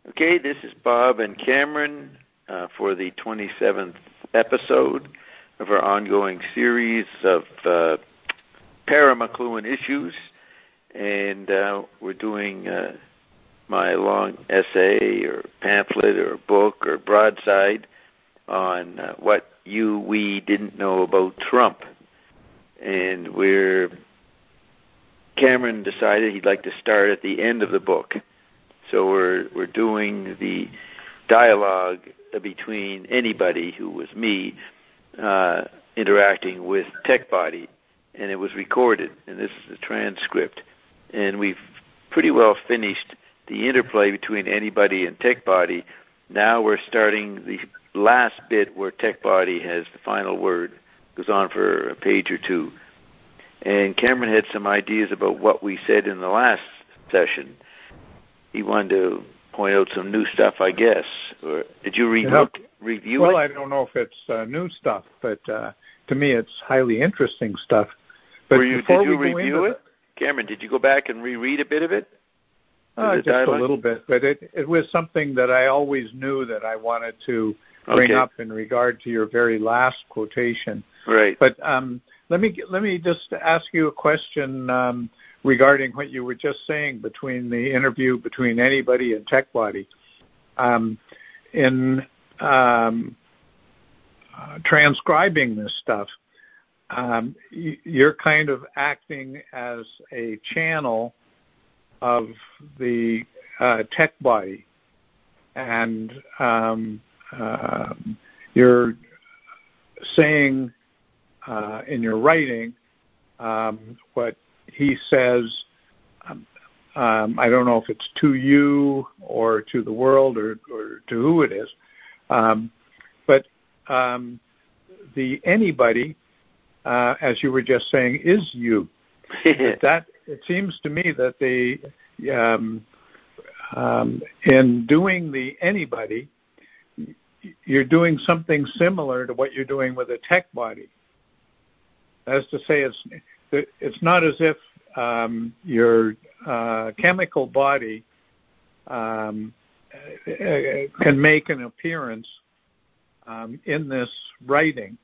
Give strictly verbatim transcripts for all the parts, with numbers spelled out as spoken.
Okay, this is Bob and Cameron uh, for the twenty-seventh episode of our ongoing series of uh, para-McLuhan issues. And uh, we're doing uh, my long essay or pamphlet or book or broadside on uh, what you, we didn't know about Trump. And we're, Cameron decided he'd like to start at the end of the book. So we're we're doing the dialogue between anybody who was me uh, interacting with TechBody, and it was recorded, and this is the transcript. And we've pretty well finished the interplay between anybody and TechBody. Now we're starting the last bit where TechBody has the final word. It goes on for a page or two. And Cameron had some ideas about what we said in the last session. He wanted to point out some new stuff, I guess. Or did you re- yeah. review well, it? Well, I don't know if it's uh, new stuff, but uh, to me it's highly interesting stuff. But Were you, before did you we review go it? Cameron, did you go back and reread a bit of it? Uh, just dialogue? a little bit, but it, it was something that I always knew that I wanted to bring okay. up in regard to your very last quotation. Right. But um, let me let me just ask you a question um, regarding what you were just saying between the interview between anybody and TechBody. Um, in um, uh, transcribing this stuff, um, you're kind of acting as a channel of the uh, TechBody, and um, uh, you're saying uh, in your writing um, what he says. Um, um, I don't know if it's to you or to the world or, or to who it is, um, but um, the anybody, uh, as you were just saying, is you. That it seems to me that the um, um, in doing the anybody, you're doing something similar to what you're doing with a TechBody. As to say, it's it's not as if um, your uh, chemical body um, can make an appearance um, in this writing,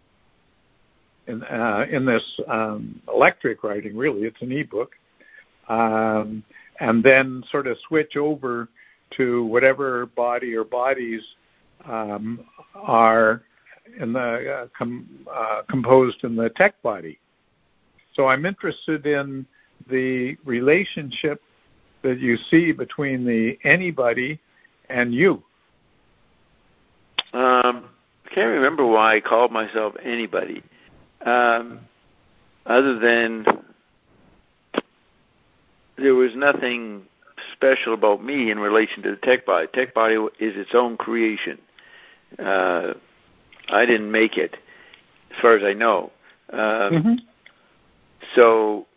in, uh, in this um, electric writing. Really, it's an e-book, um, and then sort of switch over to whatever body or bodies um, are in the uh, com, uh, composed in the TechBody. So I'm interested in the relationship that you see between the anybody and you. Um, I can't remember why I called myself anybody, um, other than there was nothing special about me in relation to the TechBody. TechBody is its own creation. Uh, I didn't make it, as far as I know. Um, mm-hmm. So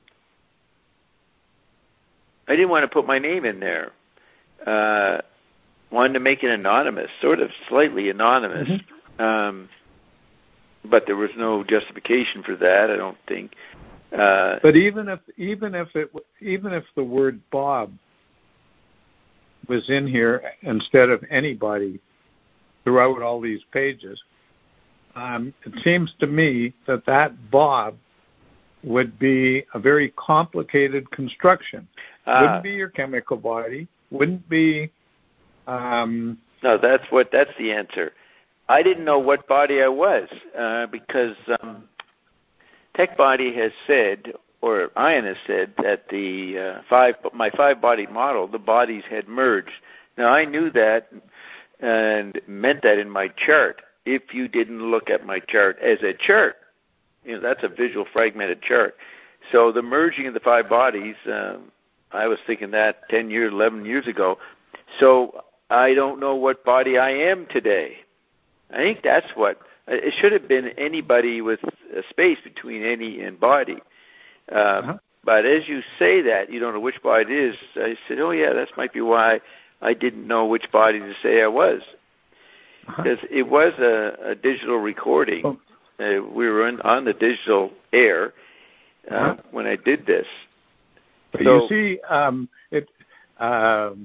I didn't want to put my name in there. Uh, wanted to make it anonymous, sort of slightly anonymous. Mm-hmm. Um, but there was no justification for that, I don't think. Uh, but even if even if it even if the word Bob was in here instead of anybody throughout all these pages, um, it seems to me that that Bob would be a very complicated construction. Uh, wouldn't be your chemical body. Wouldn't be. Um, no, that's what. That's the answer. I didn't know what body I was uh, because um, TechBody has said, or Ian has said, that the uh, five, my five-body model, the bodies had merged. Now I knew that and meant that in my chart. If you didn't look at my chart as a chart. You know, that's a visual fragmented chart. So the merging of the five bodies, um, I was thinking that ten years, eleven years ago. So I don't know what body I am today. I think that's what, it should have been anybody with a space between any and body. Um, uh-huh. But as you say that, you don't know which body it is. I said, oh yeah, that might be why I didn't know which body to say I was. Because uh-huh. it was a, a digital recording. Oh. Uh, we were in, on the digital air uh, uh-huh. when I did this. But so, you see, um, it. Um,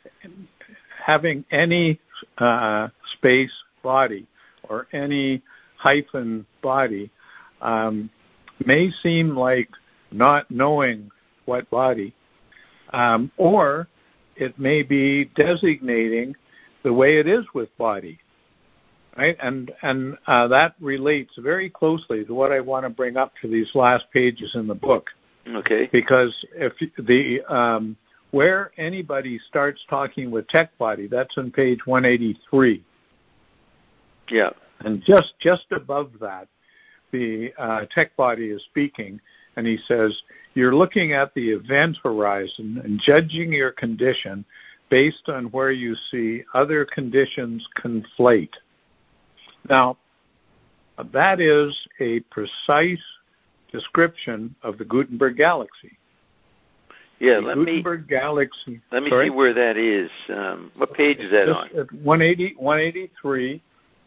having any uh, space body or any hyphen body um, may seem like not knowing what body, um, or it may be designating the way it is with body, right? And and uh, that relates very closely to what I want to bring up to these last pages in the book. Okay. Because if the um, where anybody starts talking with tech body, that's on page one eighty-three. Yeah. And just just above that, the uh, tech body is speaking, and he says, you're looking at the event horizon and judging your condition based on where you see other conditions conflate. Now, that is a precise description of the Gutenberg galaxy. Yeah, the let Gutenberg me, galaxy. Let me sorry? see where that is. Um, what page is that Just on? At one eighty, one eighty-three,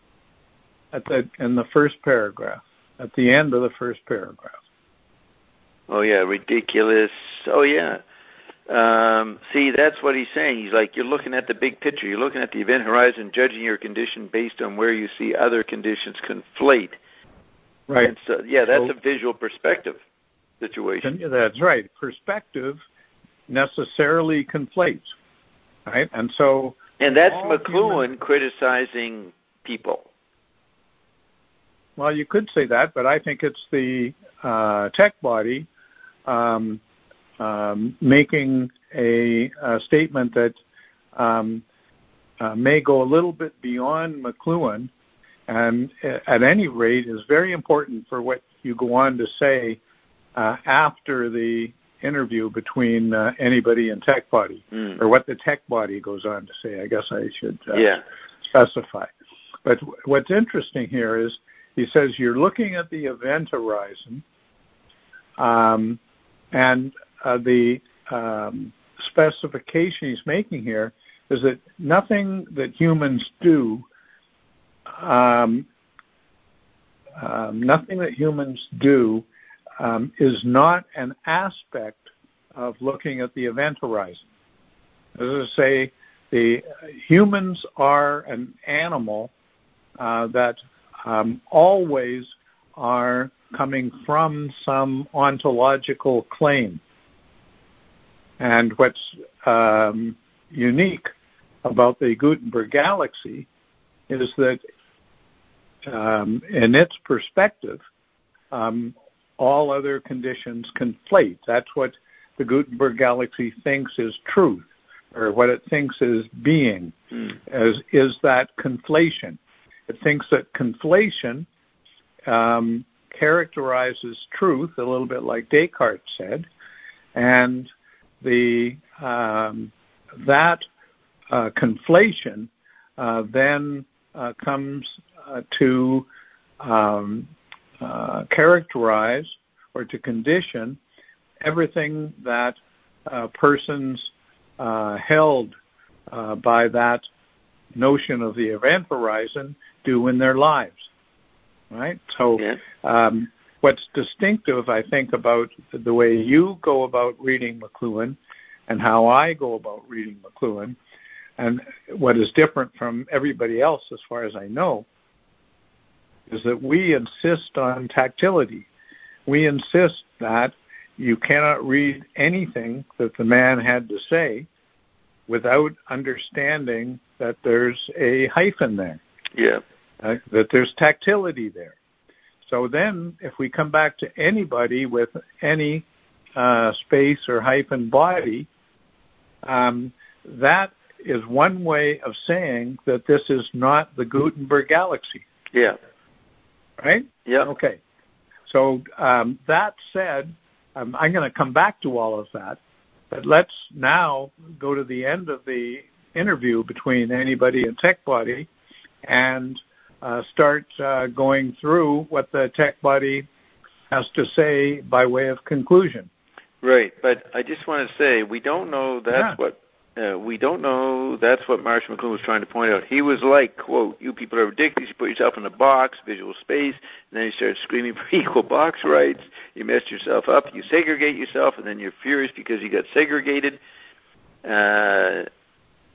at the, in the first paragraph, at the end of the first paragraph. Oh, yeah, ridiculous. Oh, yeah. Um, see, that's what he's saying. He's like, you're looking at the big picture. You're looking at the event horizon, judging your condition based on where you see other conditions conflate. Right. And so, yeah, that's so, a visual perspective situation. That's right. Perspective necessarily conflates, right? And so... And that's McLuhan human, criticizing people. Well, you could say that, but I think it's the uh, tech body um, um, making a, a statement that um, uh, may go a little bit beyond McLuhan, and at any rate is very important for what you go on to say uh, after the interview between uh, anybody and tech body, mm. or what the tech body goes on to say. I guess I should uh, yeah. specify. But w- what's interesting here is he says you're looking at the event horizon, um, and uh, the um, specification he's making here is that nothing that humans do, um, um, nothing that humans do um, is not an aspect of looking at the event horizon. As I say, the humans are an animal uh, that um, always are coming from some ontological claim. And what's um, unique about the Gutenberg galaxy is that um, in its perspective, um, all other conditions conflate. That's what the Gutenberg galaxy thinks is truth, or what it thinks is being, mm. is, is that conflation. It thinks that conflation um, characterizes truth, a little bit like Descartes said, and the um, that uh, conflation uh, then uh, comes uh, to um, uh, characterize or to condition everything that uh, persons uh, held uh, by that notion of the event horizon do in their lives, right? So yeah. um, what's distinctive, I think, about the way you go about reading McLuhan and how I go about reading McLuhan, and what is different from everybody else as far as I know, is that we insist on tactility. We insist that you cannot read anything that the man had to say without understanding that there's a hyphen there. Yeah. Uh, that there's tactility there. So then if we come back to anybody with any uh, space or hyphen body, um, that is one way of saying that this is not the Gutenberg galaxy. Yeah. Right? Yeah. Okay. So um, that said, um, I'm going to come back to all of that, but let's now go to the end of the interview between anybody and tech body and uh, start uh, going through what the tech body has to say by way of conclusion. Right, but I just want to say we don't know that's yeah. what uh, we don't know that's what Marshall McLuhan was trying to point out. He was like, quote, "You people are ridiculous. You put yourself in a box, visual space, and then you start screaming for equal box rights. You mess yourself up. You segregate yourself, and then you're furious because you got segregated." Uh,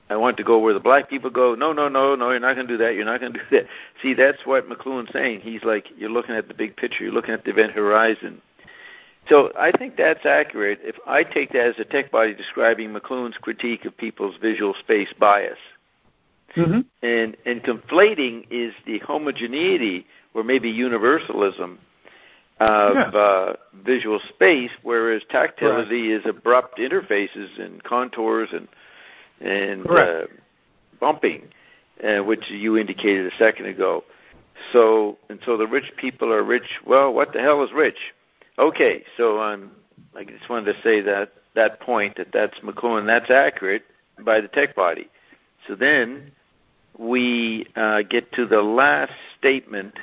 I want to go where the black people go. No, no, no, no, you're not going to do that. You're not going to do that. See, that's what McLuhan's saying. He's like, you're looking at the big picture. You're looking at the event horizon. So I think that's accurate. If I take that as a tech body describing McLuhan's critique of people's visual space bias. Mm-hmm. And and conflating is the homogeneity or maybe universalism of yeah. uh, visual space, whereas tactility Correct. is abrupt interfaces and contours and and uh, bumping, uh, which you indicated a second ago. So and so the rich people are rich. Well, what the hell is rich? Okay, so um, I just wanted to say that that point that that's McLuhan. That's accurate by the tech body. So then we uh, get to the last statement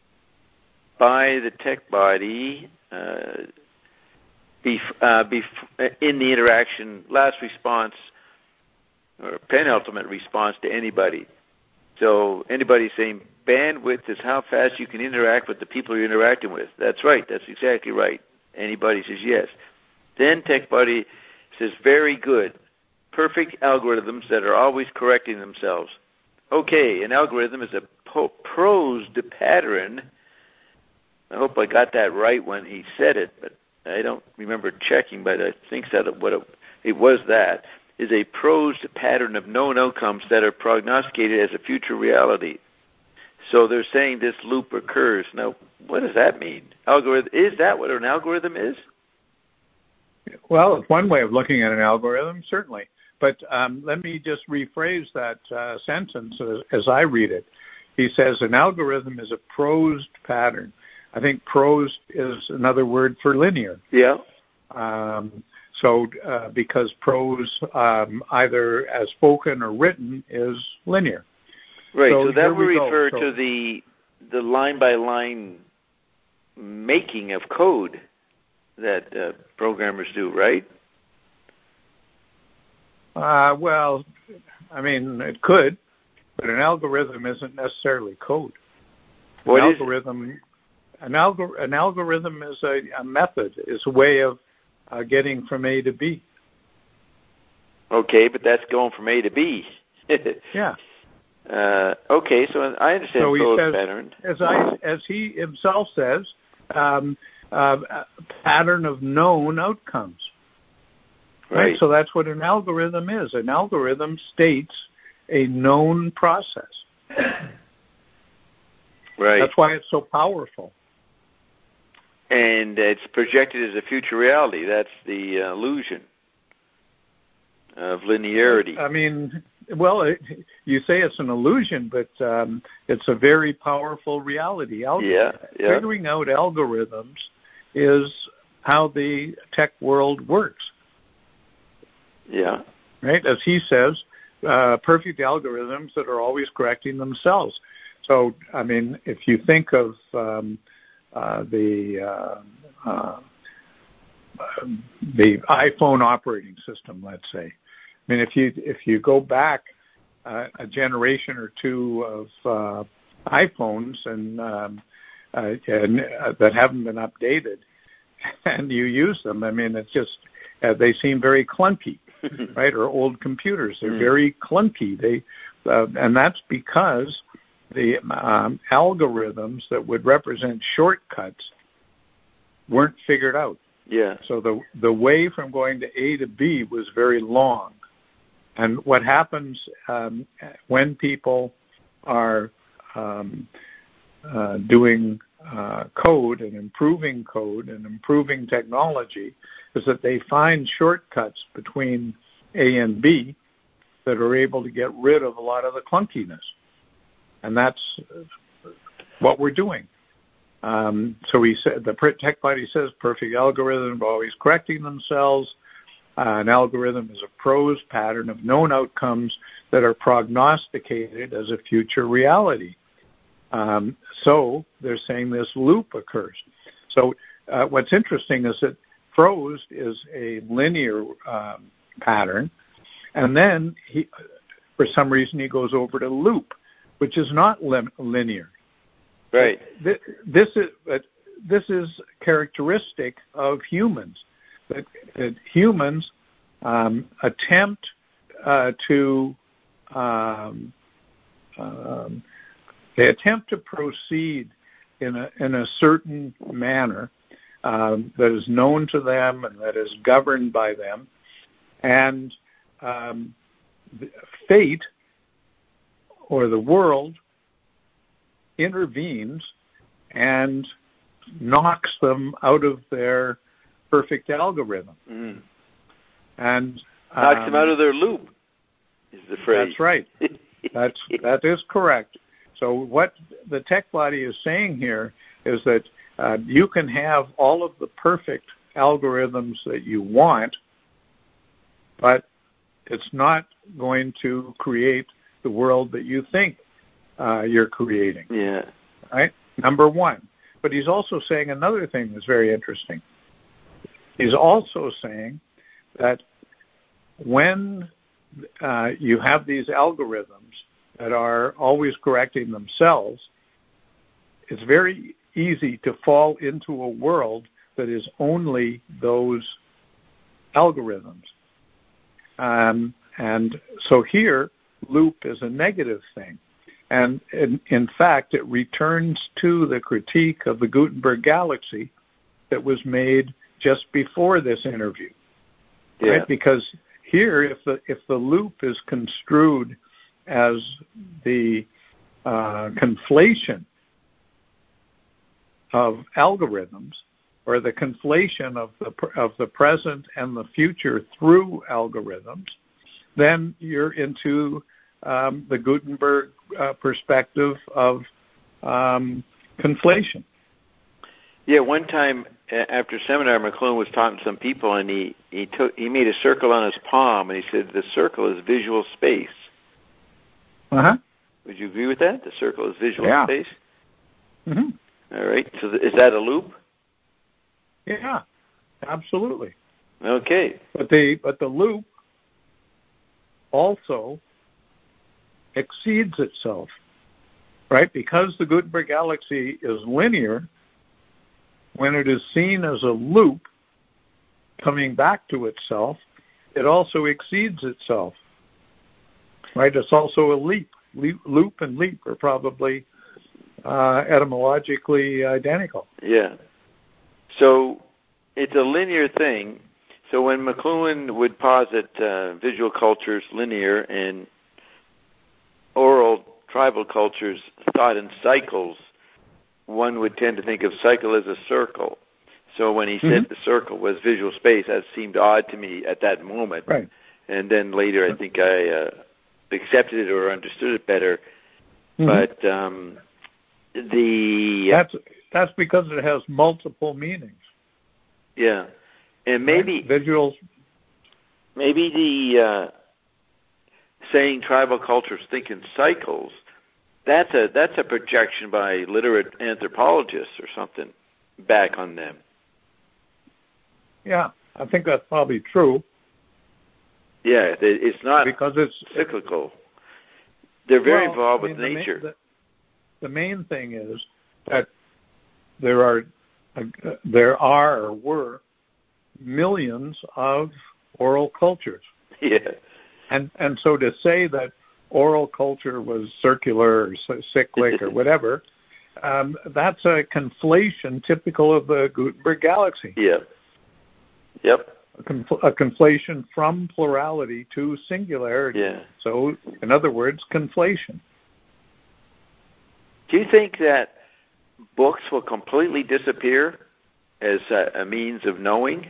by the tech body uh, bef- uh, bef- in the interaction, last response or penultimate response to anybody. So anybody saying bandwidth is how fast you can interact with the people you're interacting with. That's right. That's exactly right. Anybody says yes. Then tech body says very good. Perfect algorithms that are always correcting themselves. Okay, an algorithm is a po- prosed pattern. I hope I got that right when he said it, but I don't remember checking, but I think that what it, it was that, is a prosed pattern of known outcomes that are prognosticated as a future reality. So they're saying this loop occurs. Now, what does that mean? Algorithm, is that what an algorithm is? Well, it's one way of looking at an algorithm, certainly. But um, let me just rephrase that uh, sentence as, as I read it. He says an algorithm is a prosed pattern. I think prosed is another word for linear. Yeah. Um, so uh, because prose, um, either as spoken or written, is linear. Right. So, so that would we refer so, to the the line by line making of code that uh, programmers do, right? Uh, well, I mean, it could, but an algorithm isn't necessarily code. An what algorithm, is an, algor- an algorithm is a, a method, is a way of uh, getting from A to B. Okay, but that's going from A to B. Yeah. Uh, okay, so I understand so code says, pattern. As, I, as he himself says, um, uh, a pattern of known outcomes. Right. Right. So that's what an algorithm is. An algorithm states a known process. Right. That's why it's so powerful. And it's projected as a future reality. That's the uh, illusion of linearity. I mean, well, it, you say it's an illusion, but um, it's a very powerful reality. Alg- yeah, yeah. Figuring out algorithms is how the tech world works. Yeah. Right? As he says, uh, perfect algorithms that are always correcting themselves. So, I mean, if you think of um, uh, the uh, uh, the iPhone operating system, let's say. I mean, if you if you go back uh, a generation or two of uh, iPhones and, um, uh, and uh, that haven't been updated, and you use them, I mean, it's just uh, they seem very clunky. Right, or old computers. They're mm. very clunky. They, uh, and that's because the um, algorithms that would represent shortcuts weren't figured out. Yeah. So the the way from going to A to B was very long. And what happens um, when people are um, uh, doing uh, code and improving code and improving technology is that they find shortcuts between A and B that are able to get rid of a lot of the clunkiness. And that's what we're doing. Um, so he said, the tech body says perfect algorithms are always correcting themselves. Uh, an algorithm is a prose pattern of known outcomes that are prognosticated as a future reality. Um, so they're saying this loop occurs. So uh, what's interesting is that prose is a linear um, pattern, and then he, for some reason he goes over to loop, which is not lim- linear. Right. This, this is uh, this is characteristic of humans. That, that humans um, attempt uh, to um, um, they attempt to proceed in a in a certain manner um, that is known to them and that is governed by them, and um, fate or the world intervenes and knocks them out of their perfect algorithm. Mm. And knocks um, them out of their loop, is the phrase. That's right. That's that is correct. So what the tech body is saying here is that uh, you can have all of the perfect algorithms that you want, but it's not going to create the world that you think uh, you're creating. Yeah. Right? Number one. But he's also saying another thing that's very interesting. He's also saying that when uh, you have these algorithms that are always correcting themselves, it's very easy to fall into a world that is only those algorithms. Um, and so here, loop is a negative thing. And in, in fact, it returns to the critique of the Gutenberg galaxy that was made just before this interview. Yeah. Right? Because here, if the if the loop is construed as the uh, conflation of algorithms, or the conflation of the of the present and the future through algorithms, then you're into um, the Gutenberg uh, perspective of um, conflation. Yeah, one time after seminar, McLuhan was talking to some people, and he he took he made a circle on his palm, and he said the circle is visual space. Uh huh. Would you agree with that? The circle is visual yeah. space. Mm-hmm. All right. So th- is that a loop? Yeah, absolutely. Okay. But the but the loop also exceeds itself, right? Because the Gutenberg galaxy is linear, when it is seen as a loop coming back to itself, it also exceeds itself, right? It's also a leap. leap loop and leap are probably uh, etymologically identical. Yeah. So it's a linear thing. So when McLuhan would posit uh, visual cultures linear and oral tribal cultures thought in cycles, one would tend to think of cycle as a circle. So when he said mm-hmm. the circle was visual space, that seemed odd to me at that moment. Right. And then later I think I uh, accepted it or understood it better. Mm-hmm. But um, the... That's, that's because it has multiple meanings. Yeah. And maybe... Right? Visuals... Maybe the... Uh, saying tribal cultures think in cycles, that's a that's a projection by literate anthropologists or something back on them. Yeah, I think that's probably true. Yeah, it's not because it's cyclical. They're very well, involved I mean, with the nature. Main, the, the main thing is that there are uh, there are or were millions of oral cultures. Yeah. And and so to say that oral culture was circular or cyclic or whatever, um, that's a conflation typical of the Gutenberg galaxy. Yeah. Yep. A, confl- a conflation from plurality to singularity. Yeah. So, in other words, conflation. Do you think that books will completely disappear as a, a means of knowing?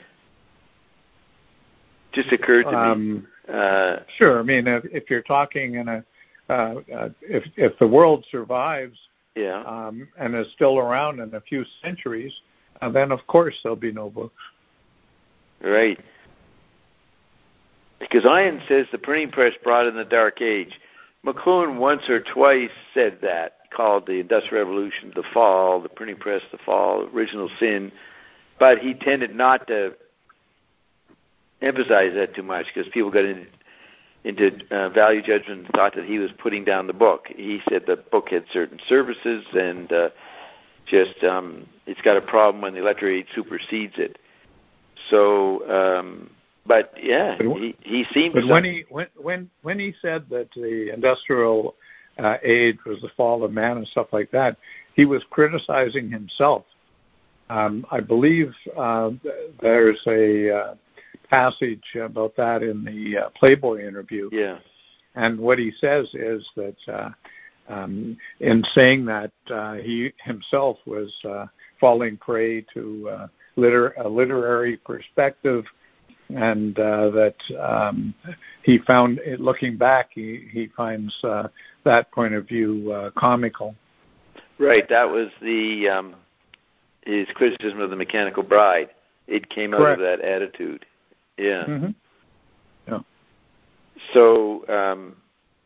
Just occurred to um, me. Uh, sure. I mean, if, if you're talking in a, uh, uh, if if the world survives, yeah, um, and is still around in a few centuries, uh, then of course there'll be no books. Right. Because Ian says the printing press brought in the Dark Age. McLuhan once or twice said that, called the Industrial Revolution the fall, the printing press the fall, original sin, but he tended not to emphasize that too much because people got in, into uh, value judgment and thought that he was putting down the book. He said the book had certain services and uh, just um, it's got a problem when the electric age supersedes it. So um, But yeah, but, he he seemed. But when he when when when he said that the industrial uh, age was the fall of man and stuff like that, he was criticizing himself. Um, I believe uh, there's a uh, passage about that in the uh, Playboy interview. Yeah. And what he says is that uh, um, in saying that uh, he himself was uh, falling prey to uh, liter- a literary perspective, and uh, that um, he found, looking back, he, he finds uh, that point of view uh, comical. Right. That was the um, his criticism of The Mechanical Bride. It came out Correct. of that attitude. Yeah. Mm-hmm. Yeah. So, um,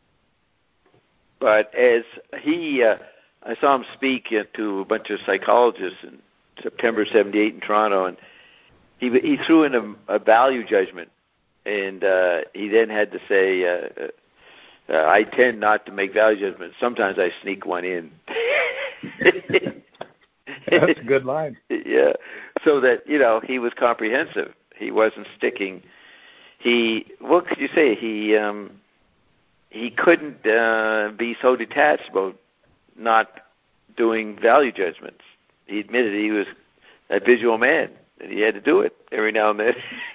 but as he, uh, I saw him speak uh, to a bunch of psychologists in September seventy-eight in Toronto, and he he threw in a, a value judgment, and uh, he then had to say, uh, uh, I tend not to make value judgments. Sometimes I sneak one in. That's a good line. Yeah. So that, you know, he was comprehensive. He wasn't sticking. He, what could you say? He um, he couldn't uh, be so detached about not doing value judgments. He admitted he was a visual man, and he had to do it every now and then.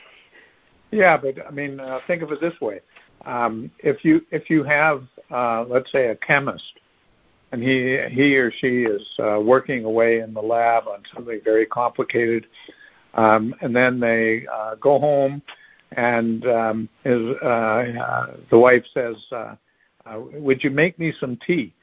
Yeah, but I mean, uh, think of it this way: um, if you if you have, uh, let's say, a chemist, and he he or she is uh, working away in the lab on something very complicated, um, and then they uh, go home, and um, his, uh, uh, the wife says, uh, uh, "Would you make me some tea?"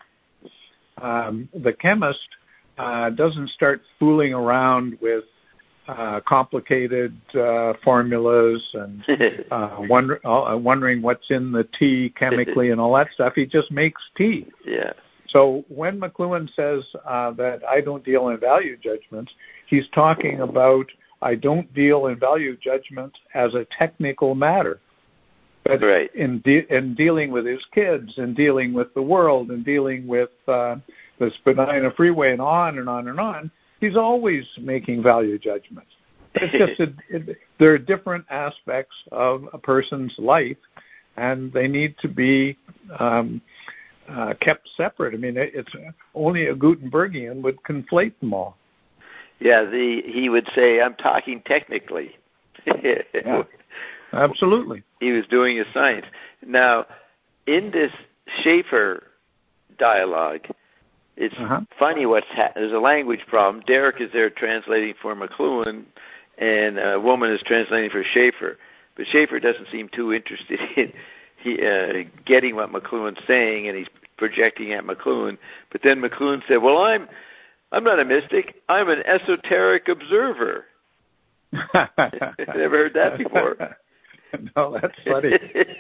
Um, the chemist uh, doesn't start fooling around with uh, complicated uh, formulas and uh, wonder, uh, wondering what's in the tea chemically and all that stuff. He just makes tea. Yeah. So when McLuhan says uh, that I don't deal in value judgments, he's talking about I don't deal in value judgments as a technical matter. But right. in, de- in dealing with his kids and dealing with the world and dealing with uh, the Spadina Freeway and on and on and on, he's always making value judgments. It's just a, it, there are different aspects of a person's life, and they need to be um, uh, kept separate. I mean, it, it's only a Gutenbergian would conflate them all. Yeah, the he would say, "I'm talking technically." Yeah, absolutely. He was doing his science. Now, in this Schaeffer dialogue, it's uh-huh. funny what's ha- there's a language problem. Derek is there translating for McLuhan, and a woman is translating for Schaeffer. But Schaeffer doesn't seem too interested in he, uh, getting what McLuhan's saying, and he's projecting at McLuhan. But then McLuhan said, "Well, I'm I'm not a mystic. I'm an esoteric observer." Never heard that before. No, that's funny.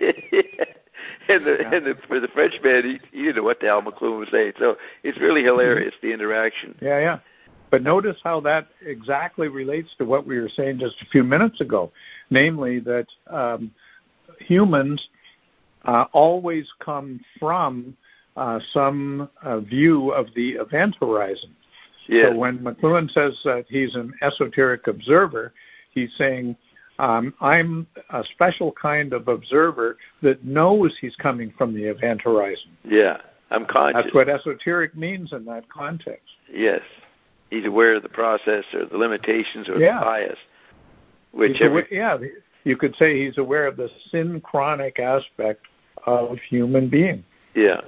and the, yeah. and the, for the Frenchman, he, he didn't know what the hell McLuhan was saying. So it's really hilarious, the interaction. Yeah, yeah. But notice how that exactly relates to what we were saying just a few minutes ago, namely that um, humans uh, always come from uh, some uh, view of the event horizon. Yeah. So when McLuhan says that he's an esoteric observer, he's saying, Um, I'm a special kind of observer that knows he's coming from the event horizon. Yeah, I'm conscious. That's what esoteric means in that context. Yes. He's aware of the process or the limitations or yeah. the bias. Whichever. Aware, yeah, you could say he's aware of the synchronic aspect of human being. Yeah.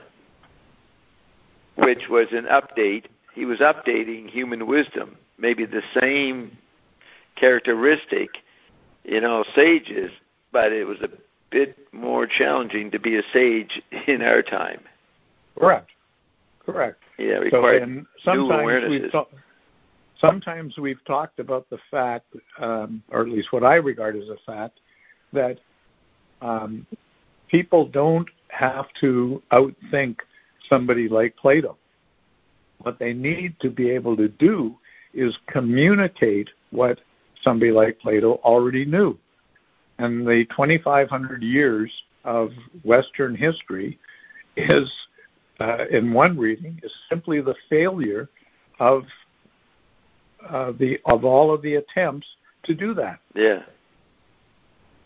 Which was an update. He was updating human wisdom. Maybe the same characteristic in all sages, but it was a bit more challenging to be a sage in our time. Correct. Correct. Yeah, required so, sometimes new awarenesses. We've ta- sometimes we've talked about the fact, um, or at least what I regard as a fact, that um, people don't have to outthink somebody like Plato. What they need to be able to do is communicate what somebody like Plato already knew. And the twenty-five hundred years of Western history is, uh, in one reading, is simply the failure of uh, the of all of the attempts to do that. Yeah.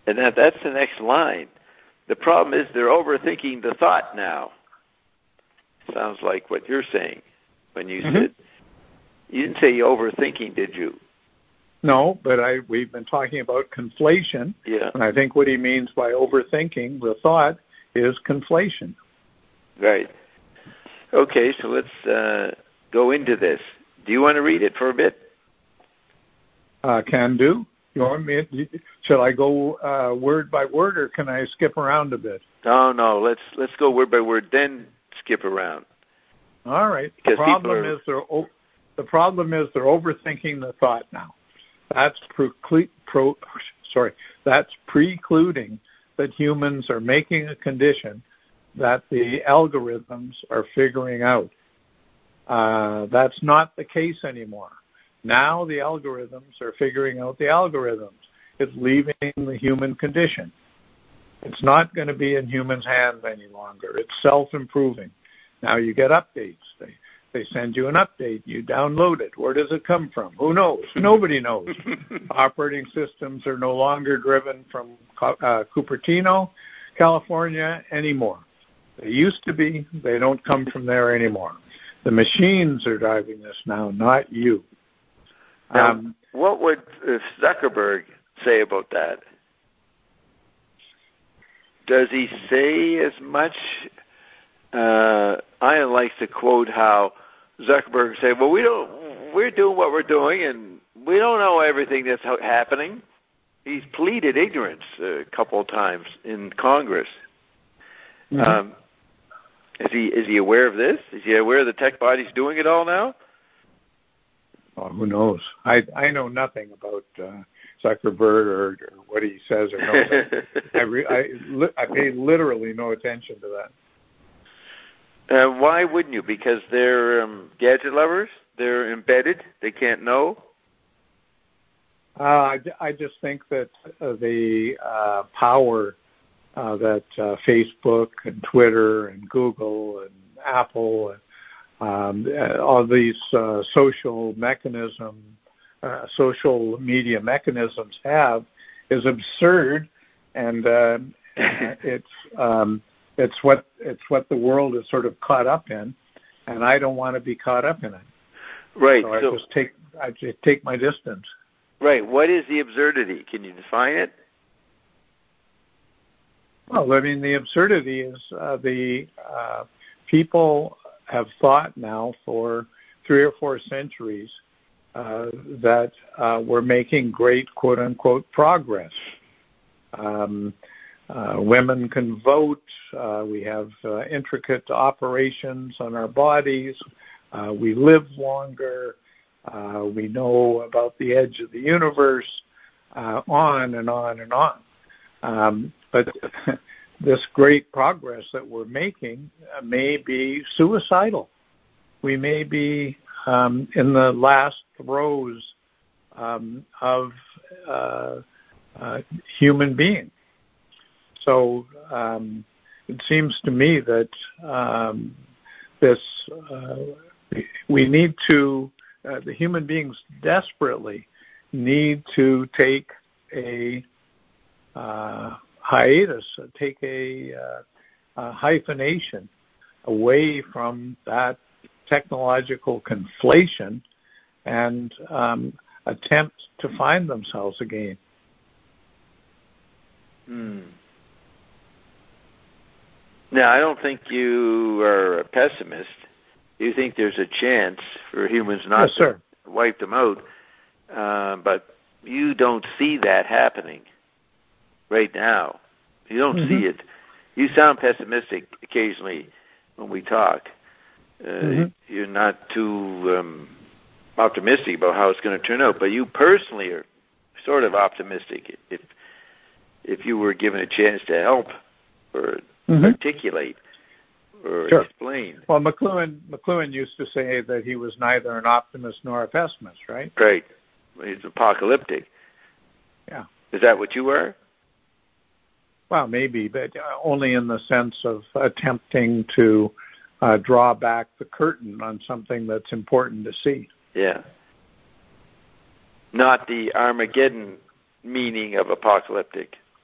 And that, that's the next line. The problem is they're overthinking the thought now. Sounds like what you're saying when you mm-hmm. said, you didn't say overthinking, did you? No, but I we've been talking about conflation. Yeah. And I think what he means by overthinking the thought is conflation. Right. Okay, so let's uh, go into this. Do you want to read it for a bit? Uh, can do. You want me? Shall I go uh, word by word, or can I skip around a bit? No, no. Let's let's go word by word, then skip around. All right. The problem are... is they're o- the problem is they're overthinking the thought now. That's preclu- pro, sorry. That's precluding that humans are making a condition that the algorithms are figuring out. Uh, that's not the case anymore. Now the algorithms are figuring out the algorithms. It's leaving the human condition. It's not going to be in humans' hands any longer. It's self-improving. Now you get updates. They they send you an update. You download it. Where does it come from? Who knows? Nobody knows. Operating systems are no longer driven from uh, Cupertino, California anymore. They used to be. They don't come from there anymore. The machines are driving this now, not you. Now, um, what would uh, Zuckerberg say about that? Does he say as much? Uh, Ian likes to quote how Zuckerberg said, "Well, we don't. We're doing what we're doing, and we don't know everything that's happening." He's pleaded ignorance a couple of times in Congress. Mm-hmm. Um, is he is he aware of this? Is he aware the tech body's doing it all now? Oh, who knows? I I know nothing about uh, Zuckerberg or, or what he says or knows. I, re, I, li, I pay literally no attention to that. Uh, why wouldn't you? Because they're um, gadget lovers? They're embedded? They can't know? Uh, I, I just think that uh, the uh, power uh, that uh, Facebook and Twitter and Google and Apple and um, all these uh, social mechanism, uh, social media mechanisms have is absurd, and uh, it's um, it's what it's what the world is sort of caught up in, and I don't want to be caught up in it. Right. So, so I just take I just take my distance. Right. What is the absurdity? Can you define it? Well, I mean, the absurdity is uh, the uh, people have thought now for three or four centuries uh, that uh, we're making great quote-unquote progress. Um, uh, women can vote. Uh, we have uh, intricate operations on our bodies. Uh, we live longer. Uh, we know about the edge of the universe, uh, on and on and on. Um, but this great progress that we're making uh, may be suicidal. We may be um, in the last throes um, of uh, uh, human being. So um, it seems to me that um, this uh, we need to, uh, the human beings desperately need to take a uh, hiatus, take a, uh, a hyphenation away from that technological conflation and um, attempt to find themselves again. Hmm. Now, I don't think you are a pessimist. You think there's a chance for humans not yes, sir. to wipe them out, uh, but you don't see that happening right now. You don't mm-hmm. see it. You sound pessimistic occasionally when we talk. Uh, mm-hmm. You're not too um, optimistic about how it's going to turn out, but you personally are sort of optimistic if if you were given a chance to help or mm-hmm. articulate or sure. explain. Well, McLuhan McLuhan used to say that he was neither an optimist nor a pessimist, right? Right. He's apocalyptic. Yeah. Is that what you were? Well, maybe, but only in the sense of attempting to uh, draw back the curtain on something that's important to see. Yeah. Not the Armageddon meaning of apocalyptic.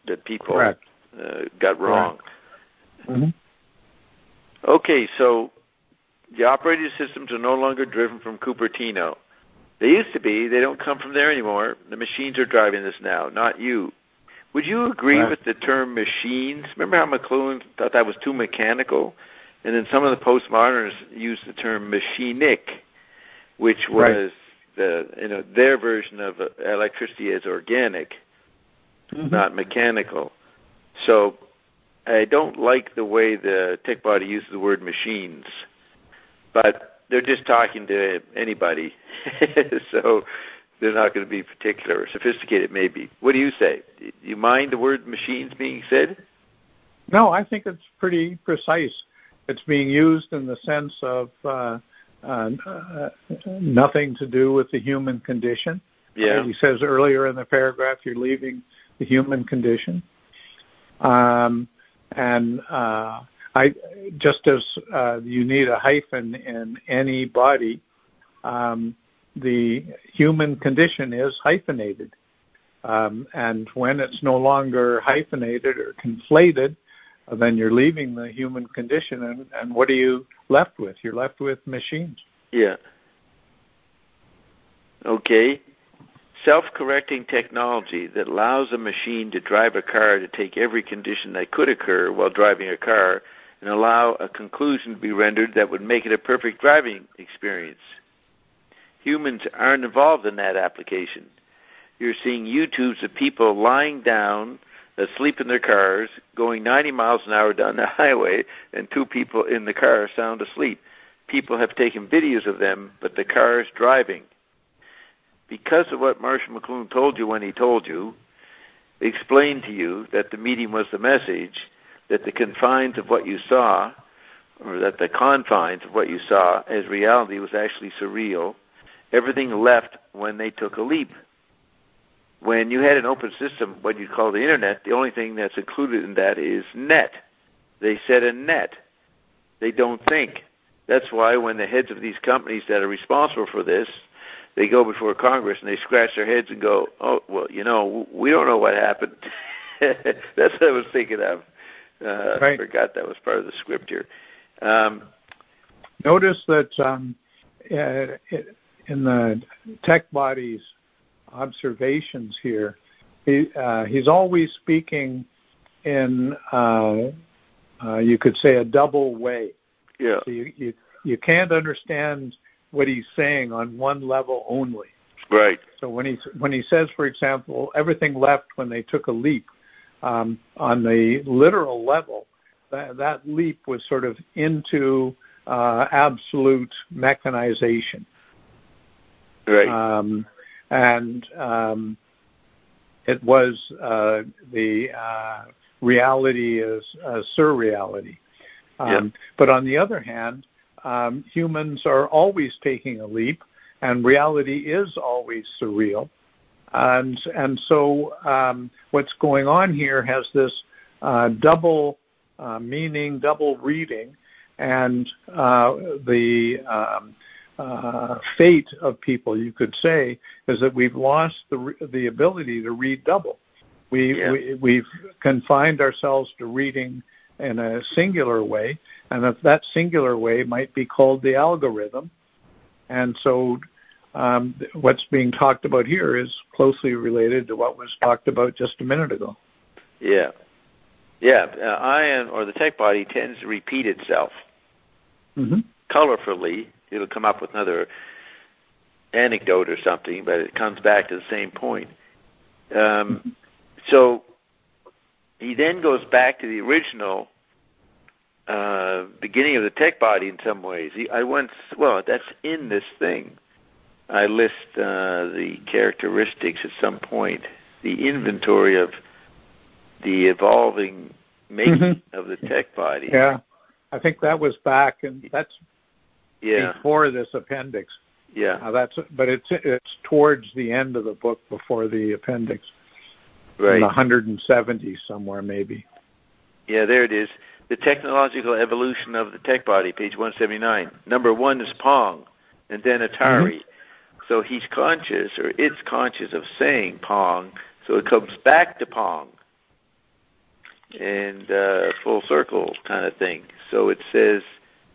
that people uh, got wrong. Mm-hmm. Okay, so the operating systems are no longer driven from Cupertino. They used to be. They don't come from there anymore. The machines are driving this now, not you. Would you agree Right. with the term machines? Remember how McLuhan thought that was too mechanical? And then some of the postmodernists used the term machinic, which was Right. the you know their version of electricity as organic, Mm-hmm. not mechanical. So I don't like the way the tech body uses the word machines, but they're just talking to anybody, so they're not going to be particular or sophisticated, maybe. What do you say? Do you mind the word machines being said? No, I think it's pretty precise. It's being used in the sense of uh, uh, uh, nothing to do with the human condition. Yeah. As he says earlier in the paragraph, you're leaving the human condition. Um, and uh, I, just as uh, you need a hyphen in any body, um, the human condition is hyphenated. Um, and when it's no longer hyphenated or conflated, uh, then you're leaving the human condition. And, and what are you left with? You're left with machines. Yeah. Okay. Self-correcting technology that allows a machine to drive a car to take every condition that could occur while driving a car and allow a conclusion to be rendered that would make it a perfect driving experience. Humans aren't involved in that application. You're seeing YouTubes of people lying down, asleep in their cars, going ninety miles an hour down the highway, and two people in the car sound asleep. People have taken videos of them, but the car is driving. Because of what Marshall McLuhan told you when he told you, explained to you that the medium was the message, that the confines of what you saw, or that the confines of what you saw as reality was actually surreal, everything left when they took a leap. When you had an open system, what you call the Internet, the only thing that's included in that is net. They set a net. They don't think. That's why when the heads of these companies that are responsible for this, they go before Congress and they scratch their heads and go, oh, well, you know, we don't know what happened. That's what I was thinking of. Uh, right. I forgot that was part of the script here. Um, Notice that um, uh, in the tech body's observations here, he, uh, he's always speaking in, uh, uh, you could say, a double way. Yeah. So you, you, you can't understand what he's saying on one level only. Right. So when he when he says, for example, everything left when they took a leap, um, on the literal level, that, that leap was sort of into uh, absolute mechanization. Right. Um, and um, it was uh, the uh, reality is uh, surreality. Um, yeah. But on the other hand, Um, humans are always taking a leap, and reality is always surreal. And and so um, what's going on here has this uh, double uh, meaning, double reading, and uh, the um, uh, fate of people, you could say, is that we've lost the the ability to read double. We, yeah. we we've confined ourselves to reading in a singular way, and that, that singular way might be called the algorithm. And so um, what's being talked about here is closely related to what was talked about just a minute ago. Yeah. Yeah, uh, ion, or the tech body, tends to repeat itself. Mm-hmm. Colorfully, it'll come up with another anecdote or something, but it comes back to the same point. Um, mm-hmm. So he then goes back to the original uh, beginning of the tech body in some ways. He, I once, well, that's in this thing. I list uh, the characteristics at some point, the inventory of the evolving making mm-hmm. of the tech body. Yeah, I think that was back, and that's yeah. before this appendix. Yeah, uh, that's but it's it's towards the end of the book before the appendix. Right. In the one hundred seventies somewhere, maybe. Yeah, there it is. The technological evolution of the tech body, page one seventy-nine. Number one is Pong, and then Atari. Mm-hmm. So he's conscious, or it's conscious of saying Pong, so it comes back to Pong. and uh, full circle kind of thing. So it says,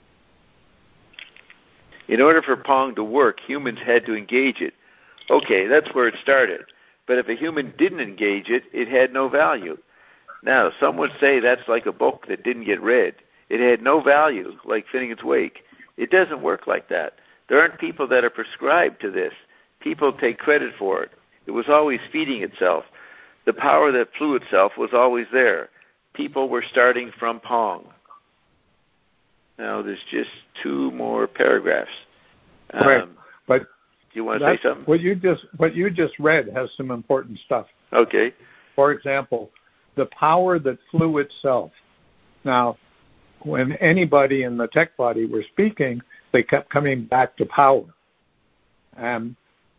in order for Pong to work, humans had to engage it. Okay, that's where it started. But if a human didn't engage it, it had no value. Now, some would say that's like a book that didn't get read. It had no value, like Finnegan's Wake. It doesn't work like that. There aren't people that are prescribed to this. People take credit for it. It was always feeding itself. The power that flew itself was always there. People were starting from Pong. Now, there's just two more paragraphs. Um, right, but you want to say something? What you just what you just read has some important stuff. Okay. For example, the power that flew itself. Now, when anybody in the tech body were speaking, they kept coming back to power. And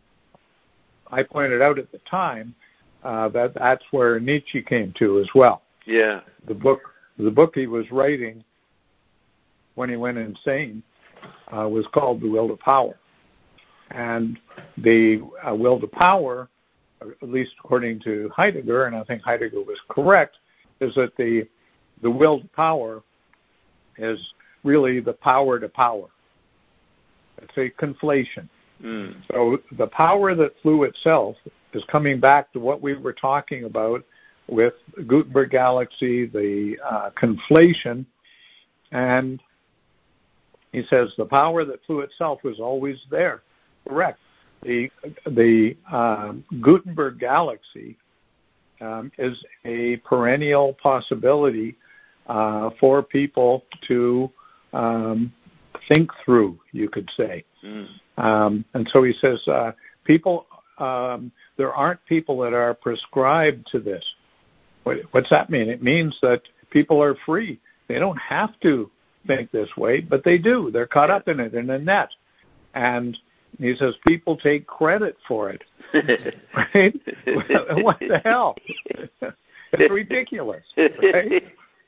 I pointed out at the time uh, that that's where Nietzsche came to as well. Yeah. The book, the book he was writing when he went insane uh, was called The Will to Power. And the uh, will to power, at least according to Heidegger, and I think Heidegger was correct, is that the the will to power is really the power to power. It's a conflation. Mm. So the power that flew itself is coming back to what we were talking about with Gutenberg Galaxy, the uh, conflation, and he says the power that flew itself was always there. Correct. The the um, Gutenberg Galaxy um, is a perennial possibility uh, for people to um, think through, you could say. Mm. Um, and so he says, uh, people, um, there aren't people that are prescribed to this. What, what's that mean? It means that people are free. They don't have to think this way, but they do. They're caught up in it, in a net. And he says people take credit for it. Right? What the hell? It's ridiculous. Right?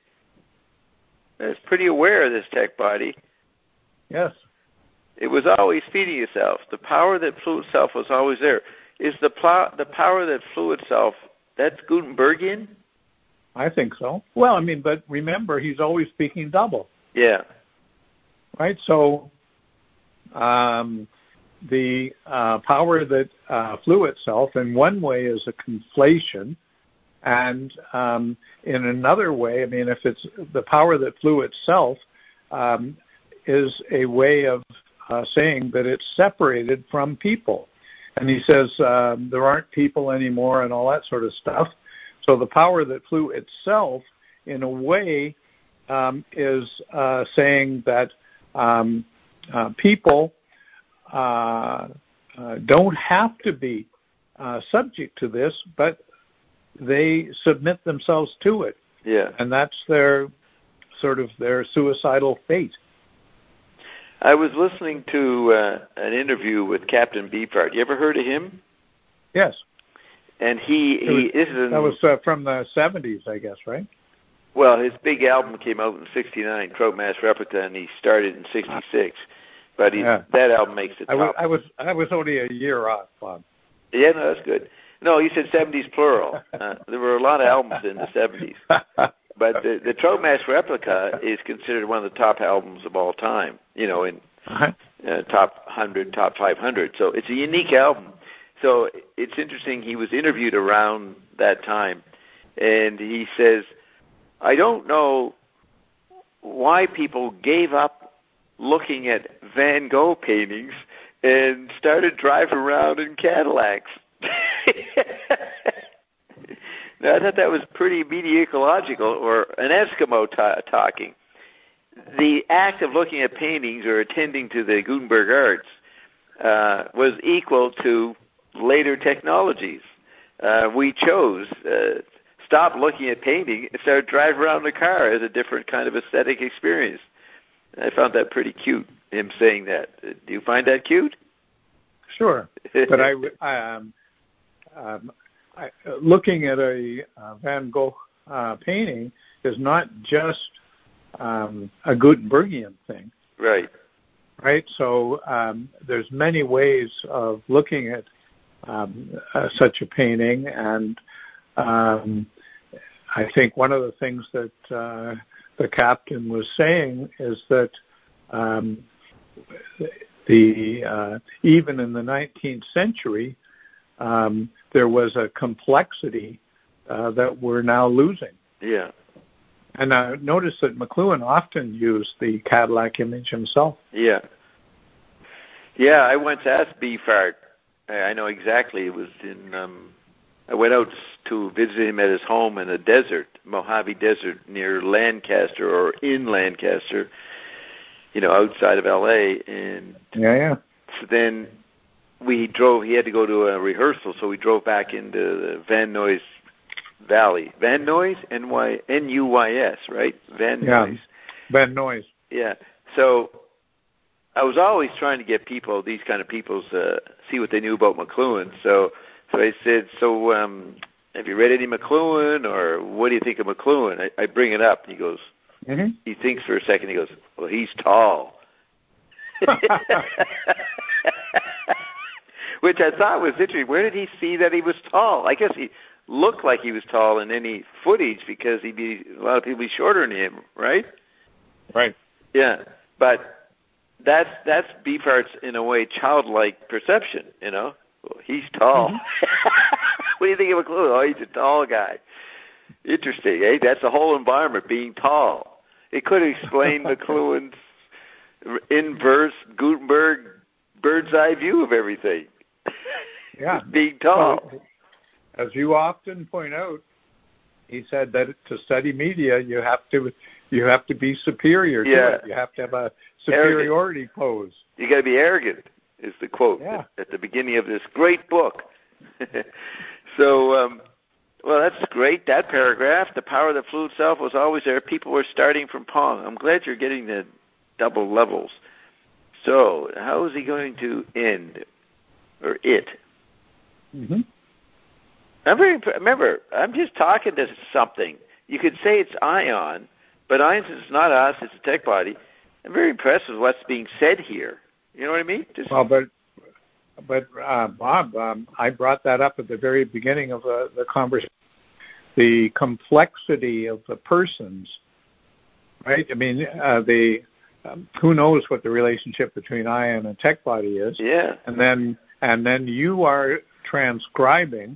It's pretty aware of this tech body. Yes. It was always feeding itself. The power that flew itself was always there. Is the pl- the power that flew itself, that's Gutenbergian? I think so. Well, I mean, but remember, he's always speaking double. Yeah. Right? So um, the uh, power that uh, flew itself in one way is a conflation. And um, in another way, I mean, if it's the power that flew itself um, is a way of uh, saying that it's separated from people. And he says um, there aren't people anymore and all that sort of stuff. So the power that flew itself, in a way, um, is uh, saying that um, uh, people uh, uh, don't have to be uh, subject to this, but they submit themselves to it. Yeah. And that's their sort of their suicidal fate. I was listening to uh, an interview with Captain Beefheart. You ever heard of him? Yes. And he, he was, this is an, that was uh, from the seventies, I guess, right? Well, his big album came out in sixty-nine, Trope Mass Replica, and he started in sixty-six. But he, yeah. that album makes the top. I was, I was I was only a year off, Bob. Yeah, no, that's good. No, he said seventies plural. Uh, there were a lot of albums in the seventies. But the, the Trope Mass Replica is considered one of the top albums of all time, you know, in uh-huh. uh, top one hundred, top five hundred. So it's a unique album. So it's interesting, he was interviewed around that time, and he says, I don't know why people gave up looking at Van Gogh paintings and started driving around in Cadillacs. Now, I thought that was pretty media-ecological, or an Eskimo t- talking. The act of looking at paintings or attending to the Gutenberg arts uh, was equal to later technologies. Uh, we chose uh, stop looking at painting and start driving around the car as a different kind of aesthetic experience. I found that pretty cute, him saying that. Do you find that cute? Sure, but I, um, um, I, looking at a uh, Van Gogh uh, painting is not just um, a Gutenbergian thing. Right. Right. So um, there's many ways of looking at um, uh, such a painting, and um, I think one of the things that uh, the captain was saying is that um, the uh, even in the nineteenth century, um, there was a complexity uh, that we're now losing. Yeah. And I noticed that McLuhan often used the Cadillac image himself. Yeah. Yeah, I once asked Beefheart. I know exactly. It was in, um, I went out to visit him at his home in a desert, Mojave Desert, near Lancaster or in Lancaster, you know, outside of L A. And yeah, yeah. So then we drove, he had to go to a rehearsal, so we drove back into the Van Nuys Valley. Van Nuys? N Y N U Y S, right? Van yeah. Nuys. Van Nuys. Yeah. So I was always trying to get people, these kind of people, uh, see what they knew about McLuhan. So so I said, so um, have you read any McLuhan, or what do you think of McLuhan? I, I bring it up, and he goes, mm-hmm. he thinks for a second, he goes, well, he's tall. Which I thought was interesting. Where did he see that he was tall? I guess he looked like he was tall in any footage because he'd be, a lot of people be shorter than him, right? Right. Yeah, but that's that's Beefheart's, in a way, childlike perception, you know? Well, he's tall. Mm-hmm. What do you think of McLuhan? Oh, he's a tall guy. Interesting, eh? That's the whole environment, being tall. It could explain McLuhan's inverse Gutenberg bird's eye view of everything. Yeah. Being tall. Well, as you often point out, he said that to study media, you have to you have to be superior yeah. to it. You have to have a superiority arrogant. pose. You got to be arrogant, is the quote yeah. at, at the beginning of this great book. So, um, well, that's great. That paragraph, the power that flew itself was always there. People were starting from Pong. I'm glad you're getting the double levels. So, how is he going to end, or it? Mm-hmm. I'm very, remember, I'm just talking to something. You could say it's ion, but ion, since it's not us, it's a tech body. I'm very impressed with what's being said here. You know what I mean? Just, well, but but uh, Bob, um, I brought that up at the very beginning of the, the conversation. The complexity of the persons, right? I mean, uh, the um, who knows what the relationship between ion and tech body is? Yeah. And then and then you are transcribing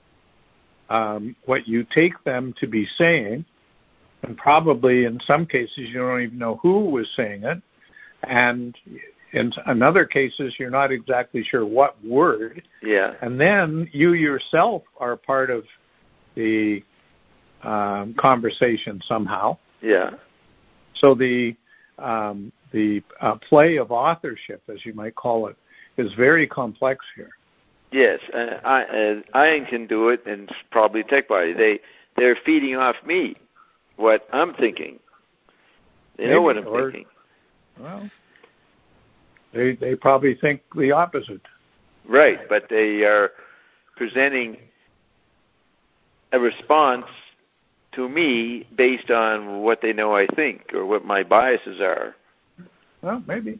um, what you take them to be saying, and probably in some cases you don't even know who was saying it, and in other cases you're not exactly sure what word. Yeah. And then you yourself are part of the um, conversation somehow. Yeah. So the um, the uh, play of authorship, as you might call it, is very complex here. Yes, uh, I, uh, Ion can do it, and probably Tech Body. They they're feeding off me what I'm thinking. They Maybe, know what I'm or, thinking. Well, they they probably think the opposite. Right, but they are presenting a response to me based on what they know I think or what my biases are. Well, maybe.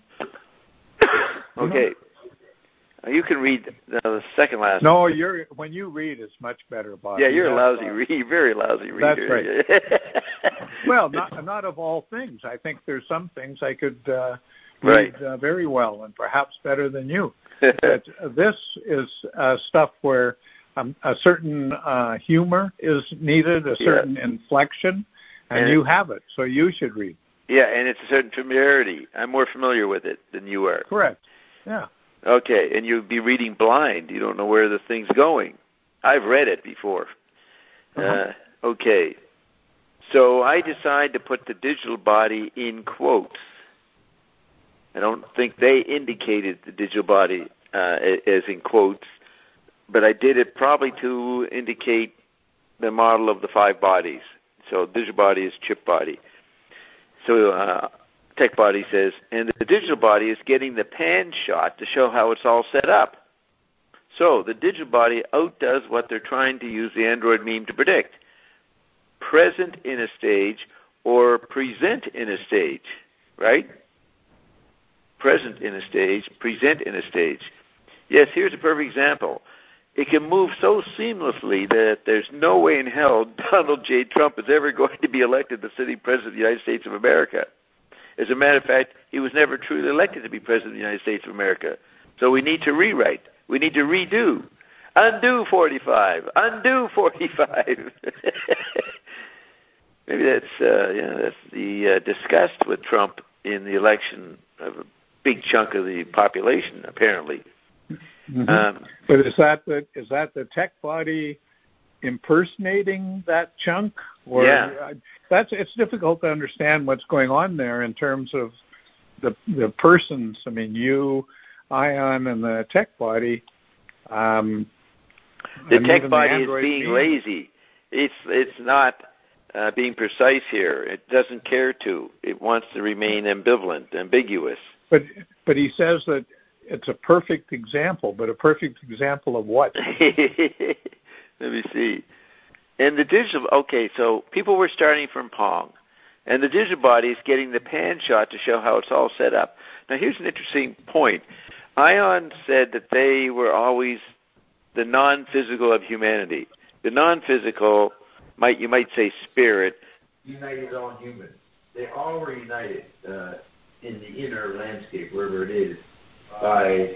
Okay. You can read the second last. No, you're when you read, it's much better, Bob. Yeah, you're you a lousy uh, reader, very lousy reader. That's right. Well, not not of all things. I think there's some things I could uh, read right. uh, very well, and perhaps better than you. But uh, this is uh, stuff where um, a certain uh, humor is needed, a certain yeah. inflection, and, and you have it, so you should read. Yeah, and it's a certain familiarity. I'm more familiar with it than you are. Correct. Yeah. Okay, and you'd be reading blind. You don't know where the thing's going. I've read it before. Uh-huh. Uh, okay. So I decide to put the digital body in quotes. I don't think they indicated the digital body uh, as in quotes, but I did it probably to indicate the model of the five bodies. So digital body is chip body. So uh, Tech Body says, and the digital body is getting the pan shot to show how it's all set up. So the digital body outdoes what they're trying to use the Android meme to predict. Present in a stage or present in a stage, right? Present in a stage, present in a stage. Yes, here's a perfect example. it can move so seamlessly that there's no way in hell Donald J. Trump is ever going to be elected the sitting president of the United States of America. As a matter of fact, he was never truly elected to be president of the United States of America. So we need to rewrite. We need to redo. Undo forty-five. Undo forty-five. Maybe that's uh, you know, that's the uh, disgust with Trump in the election of a big chunk of the population, apparently. Mm-hmm. Um, but is that the is that the tech body impersonating that chunk? Or yeah, that's it's difficult to understand what's going on there in terms of the the persons. I mean, you, Ion, and the tech body. Um, the tech body is being team. lazy. It's it's not uh, being precise here. It doesn't care to. It wants to remain ambivalent, ambiguous. But but he says that it's a perfect example. But a perfect example of what? Let me see. And the digital, okay, so people were starting from Pong, and the digital body is getting the pan shot to show how it's all set up. Now, here's an interesting point. Ion said that they were always the non-physical of humanity. The non-physical, might you might say spirit, united all humans. They all were united uh, in the inner landscape, wherever it is, by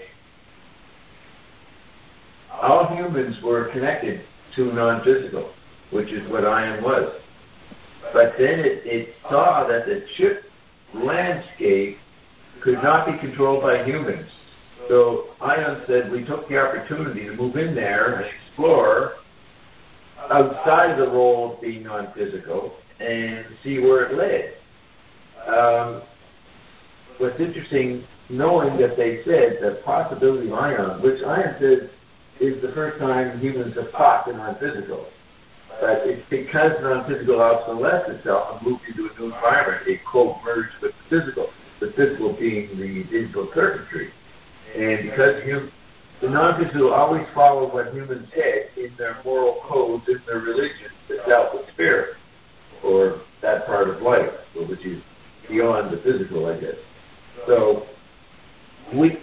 all humans were connected to non-physical, which is what Ion was. But then it, it saw that the chip landscape could not be controlled by humans. So Ion said we took the opportunity to move in there and explore outside of the role of being non-physical and see where it led. Um, what's interesting, knowing that they said the possibility of Ion, which Ion says is the first time humans have taught the non-physical. But it's because non-physical obsolesced itself and moved into a new environment. It co-merged with the physical, the physical being the digital circuitry. And because hum- the non-physical always followed what humans said in their moral codes, in their religions that dealt with spirit, or that part of life, which is beyond the physical, I guess. So we...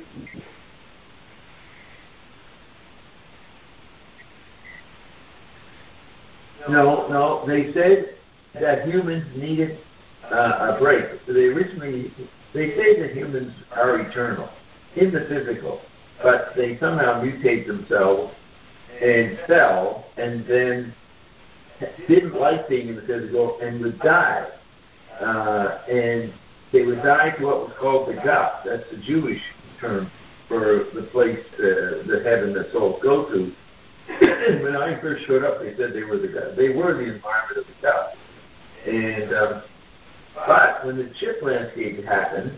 No, no, they said that humans needed uh, a break. So they originally, they say that humans are eternal in the physical, but they somehow mutate themselves and fell and then didn't like being in the physical and would die. Uh, and they would die to what was called the gut. That's the Jewish term for the place, uh, the heaven that souls go to. When I first showed up, they said they were the gut. They were the environment of the gut. And um, but when the chip landscape happened,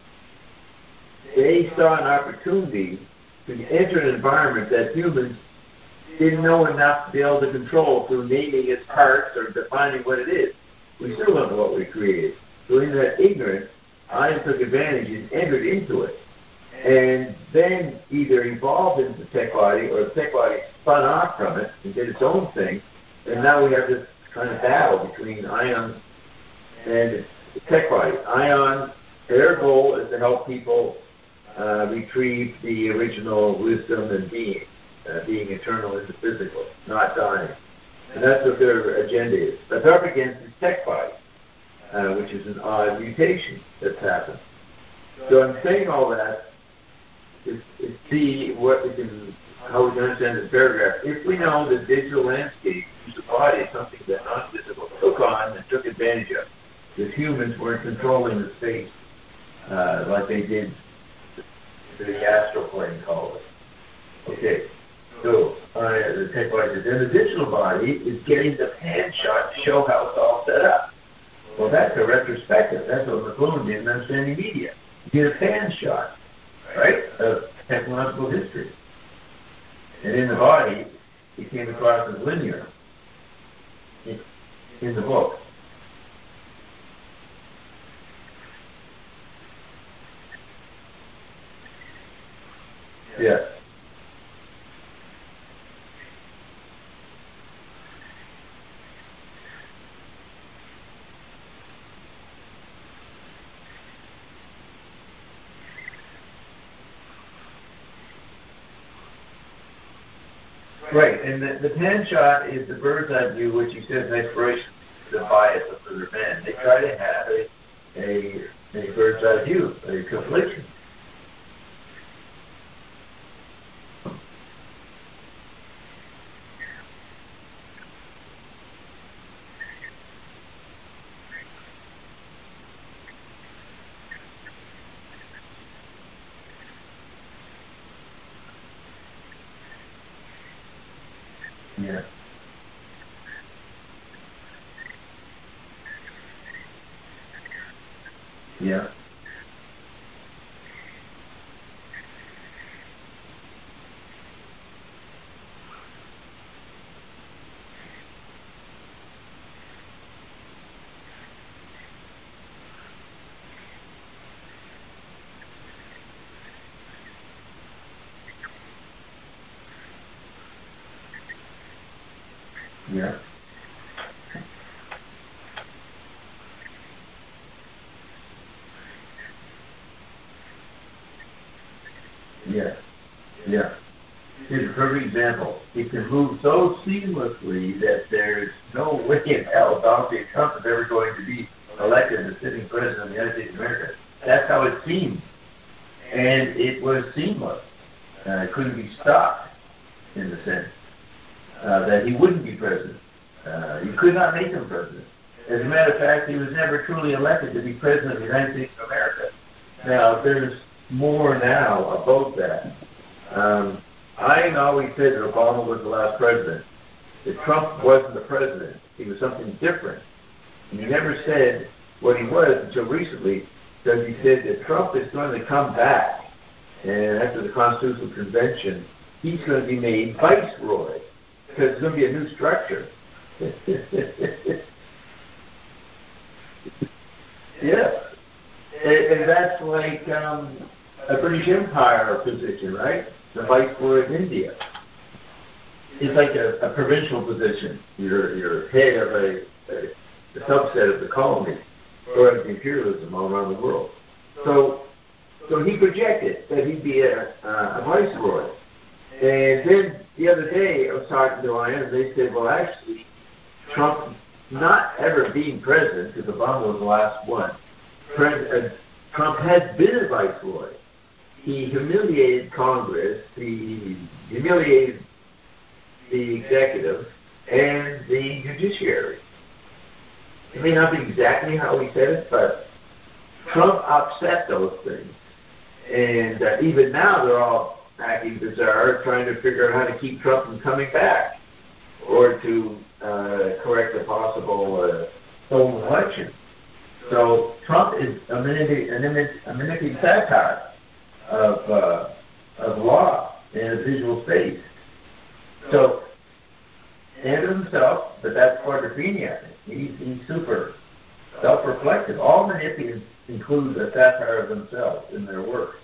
they saw an opportunity to enter an environment that humans didn't know enough to be able to control through naming its parts or defining what it is. We still don't know what we created. So in that ignorance, I took advantage and entered into it. And then either evolved into the tech body or the tech body spun off from it and did its own thing. And now we have this kind of battle between Ion and the tech body. Ion, their goal is to help people uh, retrieve the original wisdom and being, uh, being eternal in the physical, not dying. And that's what their agenda is. But up against is tech body, uh, which is an odd mutation that's happened. So I'm saying all that is, is see what we can, how we can understand this paragraph. If we know the digital landscape, the body is something that non-physical took on and took advantage of, because humans weren't controlling the space uh, like they did the astral plane called it. Okay, so uh, the tech body says, and the digital body is getting the pan shot to show how it's all set up. Well, that's a retrospective. That's what McLuhan did in Understanding Media. You get a pan shot, right, of technological history. And in the body, it came across as linear in, in the book. Yes. Right, and the, the pan shot is the bird's eye view, which you said is an inspiration to the bias of other men. They try to have a, a, a bird's eye view, a confliction. Yeah. Yeah. Yeah. Yeah. Yeah. Here's a perfect example. It can move so seamlessly that there's no way in hell Donald J. Trump is ever going to be elected as sitting president of the United States of America. That's how it seemed. And it was seamless. Uh, it couldn't be stopped, in the sense uh, that he wouldn't be president. Uh, you could not make him president. As a matter of fact, he was never truly elected to be president of the United States of America. Now, there's more now about that. Um, I always said that Obama was the last president. That Trump wasn't the president. He was something different. And he never said what he was until recently, because he said that Trump is going to come back. And after the Constitutional Convention, he's going to be made viceroy, because it's going to be a new structure. Yeah. And, and that's like um, a British Empire position, right? The viceroy of India. It's like a, a provincial position. You're, you're head of a, a, a subset of the colony, or of imperialism all around the world. So, so he projected that he'd be a, uh, a viceroy. And then the other day I was talking to Ian, and they said, well, actually, Trump not ever being president, because Obama was the last one, President, uh, Trump has been a viceroy. He humiliated Congress, he humiliated the executive, and the judiciary. It may not be exactly how he said it, but Trump upset those things. And uh, even now they're all acting bizarre, trying to figure out how to keep Trump from coming back, or to uh, correct a possible uh, stolen election. So Trump is a manipulating, a manipulating satire of, uh, of law in a visual space. So, and himself, but that's quadrophenia. He's, he's super self-reflective. All manipulants include a satire of themselves in their work.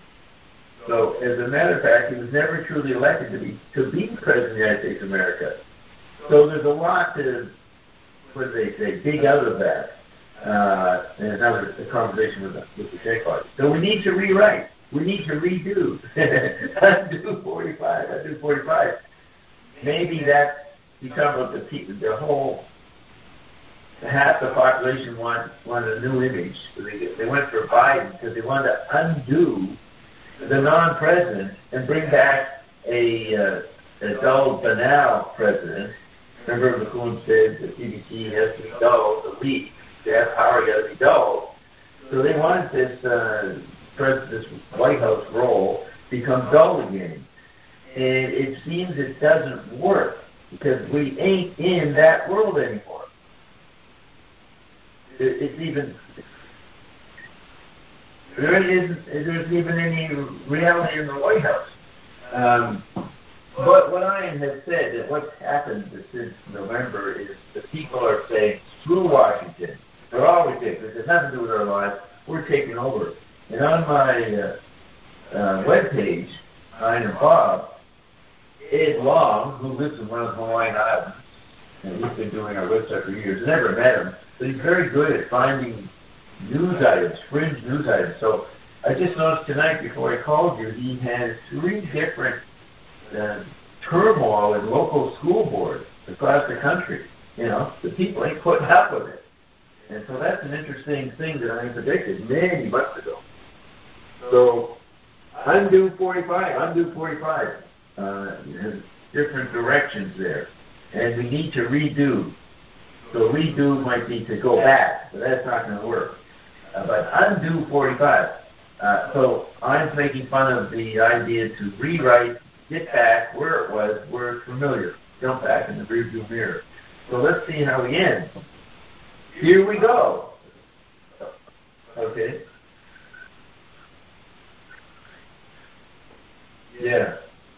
So, as a matter of fact, he was never truly elected to be to be president of the United States of America. So there's a lot to, what do they say, dig out of that. Uh, and another a conversation with the, with the J Party. So we need to rewrite. We need to redo. undo forty-five. Undo forty-five. Maybe that become of the people, the whole, half the population want wanted a new image. So they, they went for Biden because they wanted to undo the non-president and bring back a, uh, a dull, banal president. Remember McClellan said the C D C has to be dull, the lead. They have power, got to be dull. So they wanted this, uh, president, this White House role become dull again. And it seems it doesn't work because we ain't in that world anymore. It, it's even, there isn't, there's even any reality in the White House. Um, but what Ian has said, that what's happened since November is the people are saying, screw Washington. They're all ridiculous. It has nothing to do with our lives. We're taking over. And on my uh, uh, webpage, Ian and Bob, Ed Long, who lives in one of the Hawaiian Islands, and he's been doing our website for years, never met him, but he's very good at finding news items, fringe news items. So I just noticed tonight before I called you, he has three different uh, turmoil in local school boards across the country. You know, the people ain't putting up with it. And so that's an interesting thing that I predicted many months ago. So undo forty-five, undo forty-five. Uh, there's different directions there. And we need to redo. So redo might be to go back, but that's not going to work. Uh, but undo forty-five. Uh, so I'm making fun of the idea to rewrite, get back where it was, where it's familiar, jump back in the rearview mirror. So let's see how we end. Here we go. Okay. Yeah.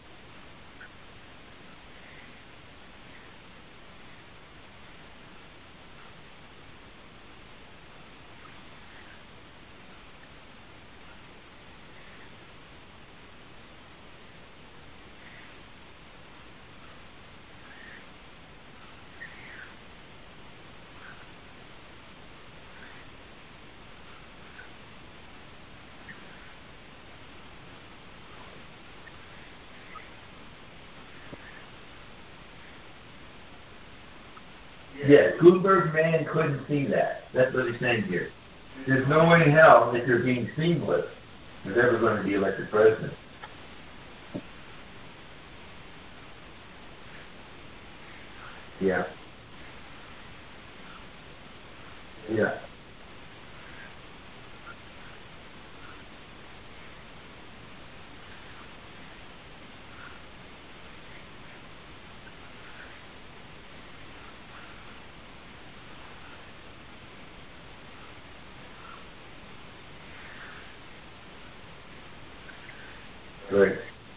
Yes, Gutenberg man couldn't see that. That's what he's saying here. There's no way in hell that you're being seamless is ever going to be elected president. Yeah. Yeah. Right.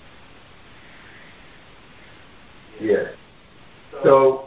Yes. So,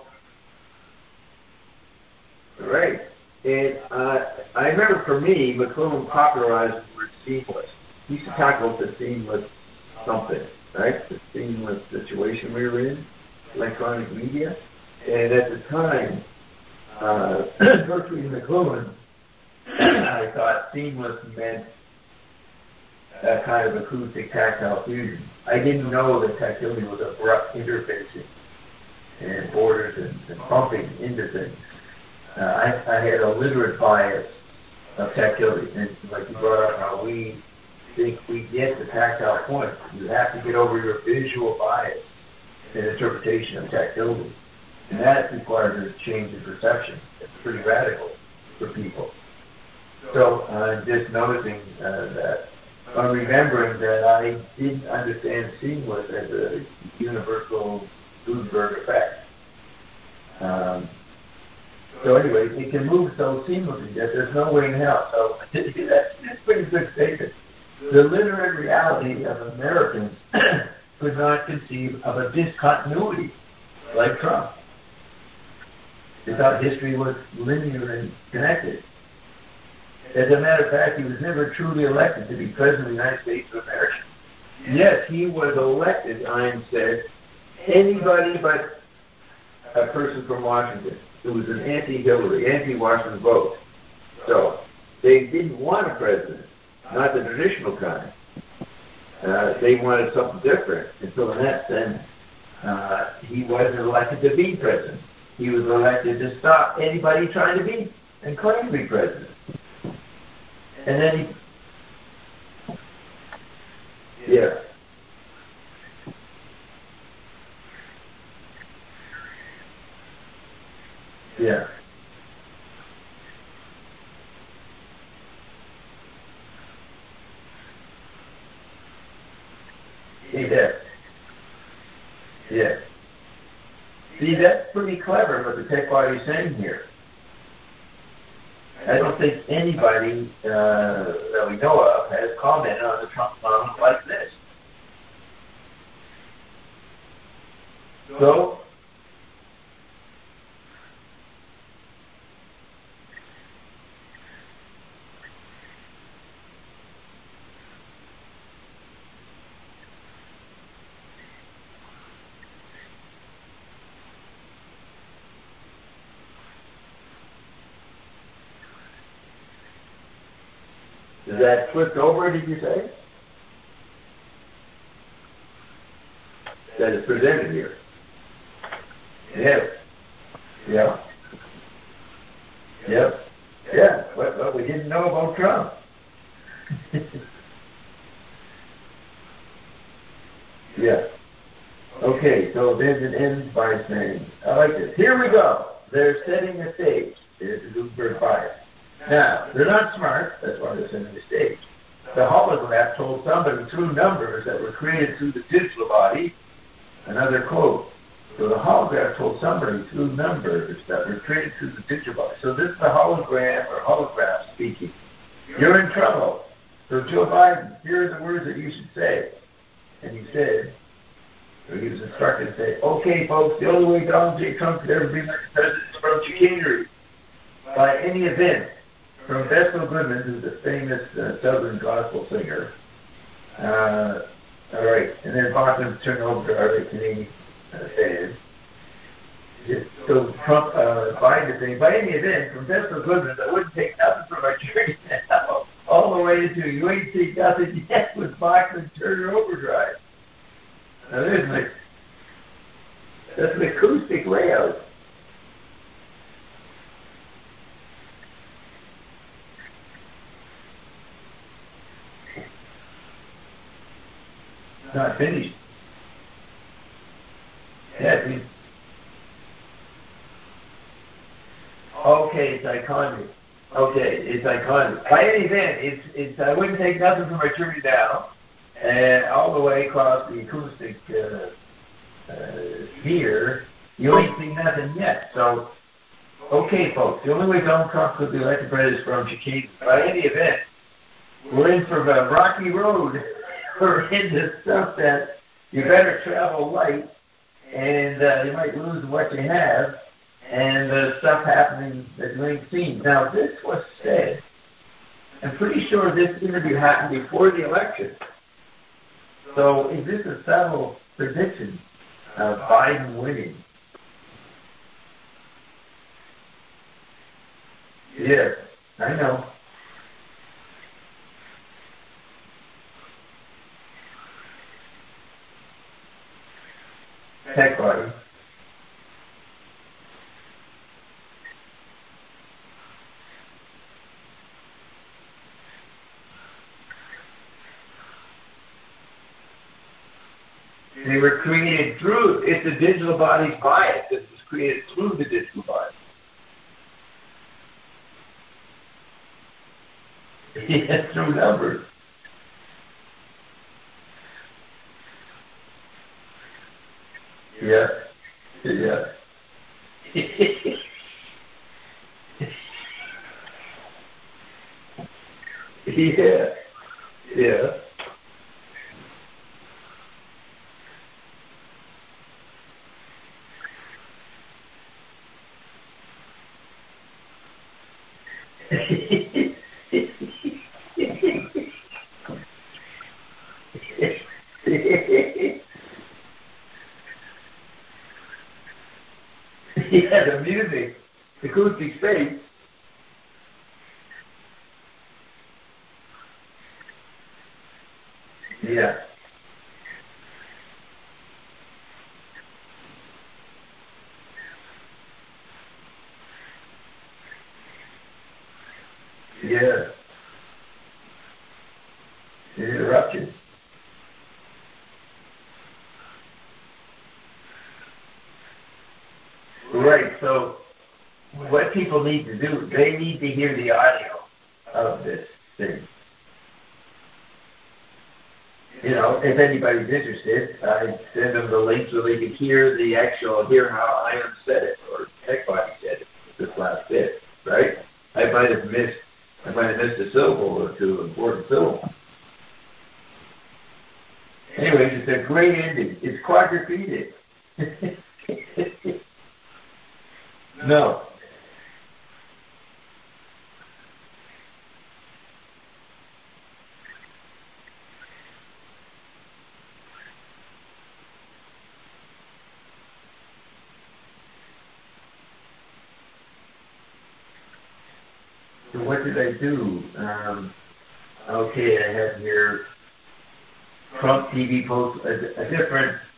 right. And uh, I remember for me, McLuhan popularized the word seamless. He used to talk about the seamless something, right? The seamless situation we were in, electronic media. And at the time, uh, Gertrude McLuhan, I thought seamless meant a kind of acoustic tactile fusion. I didn't know that tactility was abrupt interfacing and borders and, and bumping into things. Uh, I, I had a literate bias of tactility, and like you brought up how we think we get the tactile point. You have to get over your visual bias and interpretation of tactility. And that requires a change in perception. It's pretty radical for people. So I'm uh, just noticing uh, that I'm remembering that I didn't understand seamless as a universal Gutenberg effect. Um, so anyway, it can move so seamlessly that there's no way in hell. So that's, that's a pretty good statement. The literate reality of Americans could not conceive of a discontinuity like Trump. They thought history was linear and connected. As a matter of fact, he was never truly elected to be president of the United States of America. Yes, he was elected, Ian said, anybody but a person from Washington who was an anti-Hillary, anti-Washington vote. So they didn't want a president, not the traditional kind. Uh, they wanted something different. And so in that sense, uh, he wasn't elected to be president. He was elected to stop anybody trying to be and claim to be president. And then he, yeah. Yeah. Yeah. Yeah. See, that's pretty clever what the tech body is saying here. I don't think anybody uh, that we know of has commented on the Trump comment like this. So, is that flipped over, did you say? that is presented here. Yes. Yeah. Yep. Yeah. What, what we didn't know about Trump. Yeah. Okay, so then it ends by saying, I like this. Here we go. They're setting the stage. There's the Gutenberg bias. Now, they're not smart. That's why they're setting the stage. The holograph told somebody through numbers that were created through the digital body, another quote. So the holograph told somebody through numbers that were created through the digital body. So this is the hologram or holograph speaking. You're in trouble. So Joe Biden, here are the words that you should say. And he said, or he was instructed to say, okay, folks, the only way Donald J. Trump could ever be elected president is from chicanery. By any event, from Bethel Goodman, who's a famous uh, Southern gospel singer. Uh, all right, and then Bachman turned over to our Canadian uh, fans. So Trump, uh, Biden is saying, by any event, from Bethel Goodman, I wouldn't take nothing from our church now, all the way to you ain't seen nothing yet with Bachman Turner Overdrive. Now there's my, that's an acoustic layout. Not finished. Yeah, it's, okay, it's iconic. Okay, it's iconic. By any event, it's it's I wouldn't take nothing from my tree down, and all the way across the acoustic uh, uh, sphere, you ain't seen nothing yet. So, okay, folks, the only way Donald Trump could be elected president is from Chicago. By any event, we're in for a rocky road. We're into stuff that you better travel light, and uh, you might lose what you have, and there's stuff happening that you ain't seen. Now, this was said, I'm pretty sure this interview happened before the election. So is this a subtle prediction of Biden winning? Yes, I know. Tech body. They were created through, it's the digital body's bias that was created through the digital body. Yes, through numbers. Yeah. Yeah. yeah. Yeah. Yeah, the music, the acoustic space. Yeah. Yeah. The interruption. Right, so what people need to do, they need to hear the audio of this thing. You know, if anybody's interested, I send them the link so they can hear the actual, hear how I am said it, or TechBody said it, this last bit, right? I might have missed, I might have missed a syllable or two, important syllable. Anyways, it's a great ending. It's quadripedic. No. So what did I do? Um, okay, I have here Trump T V post a, a different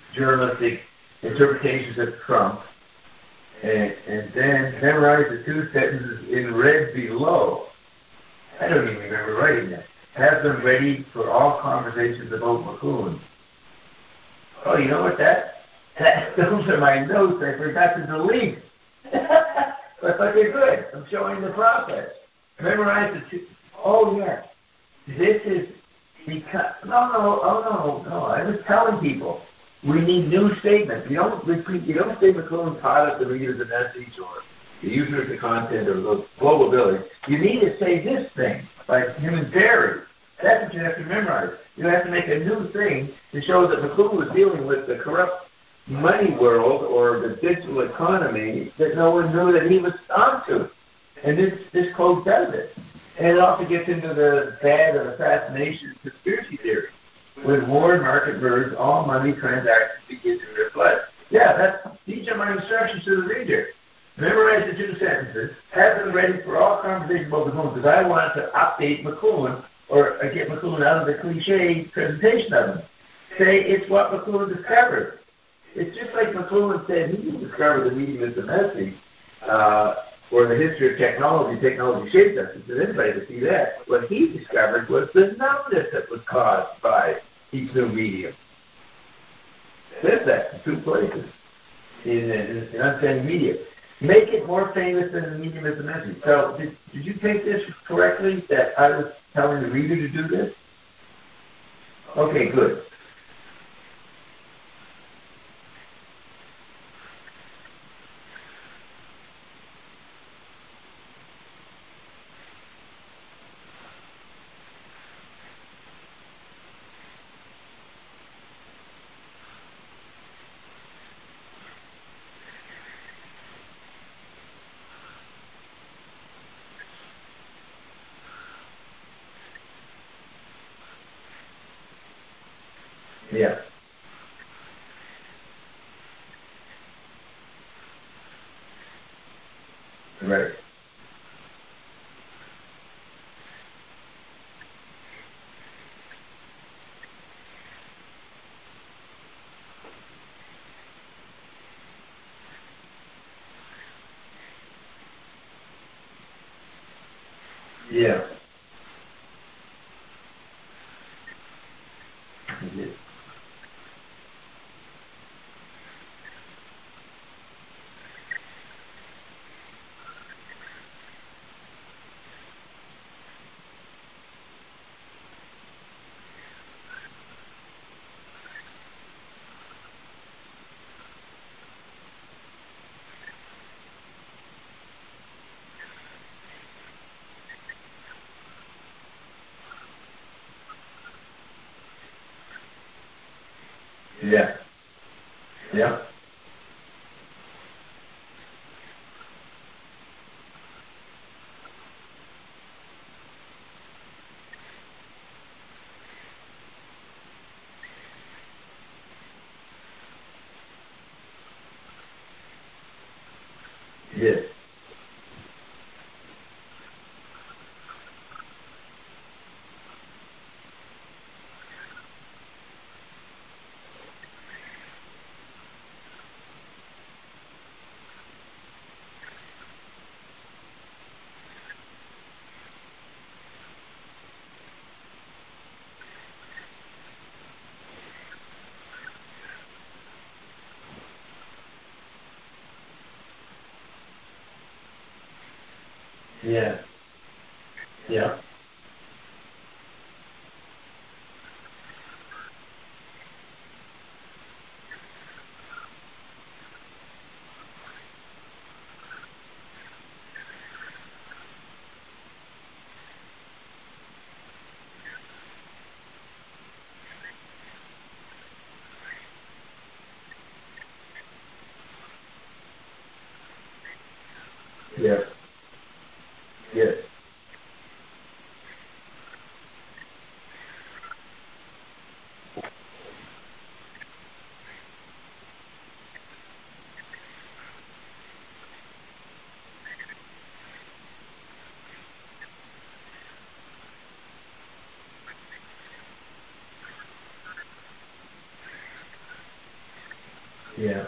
journalistic interpretations of Trump, and, and then memorize the two sentences in red below. I don't even remember writing that. Have them ready for all conversations about McLuhan. Oh, you know what that? that those are my notes I forgot to delete. But okay, good. I'm showing the process. Memorize the two. Oh, yeah. This is because, no, no, oh, no, no. I was telling people, we need new statements. You don't repeat, you don't say McLuhan taught us to read as a message or the user of the content or the global village. You need to say this thing, like him and Barry. That's what you have to memorize. You have to make a new thing to show that McLuhan was dealing with the corrupt money world or the digital economy that no one knew that he was onto. And this, this quote does it. And it also gets into the bad of assassination conspiracy theory. With war and market merge, all money transactions begin to reflect. Yeah, that's, these are my instructions to the reader. Memorize the two sentences, have them ready for all conversations about McLuhan, because I want to update McLuhan or get McLuhan out of the cliche presentation of him. Say it's what McLuhan discovered. It's just like McLuhan said, he didn't discover the medium as the message, uh, or the history of technology. Technology shaped us. He said anybody could see that. What he discovered was the numbness that was caused by each new medium. It says that in two places in, in, in Unstanding Media. Make it more famous than the medium as the message. So did, did you take this correctly, that I was telling the reader to do this? Okay, good. Yeah. Right. Yeah. Yeah. Yeah. Yeah. Yes. Yeah. Yeah. Yeah. Yes. Yeah.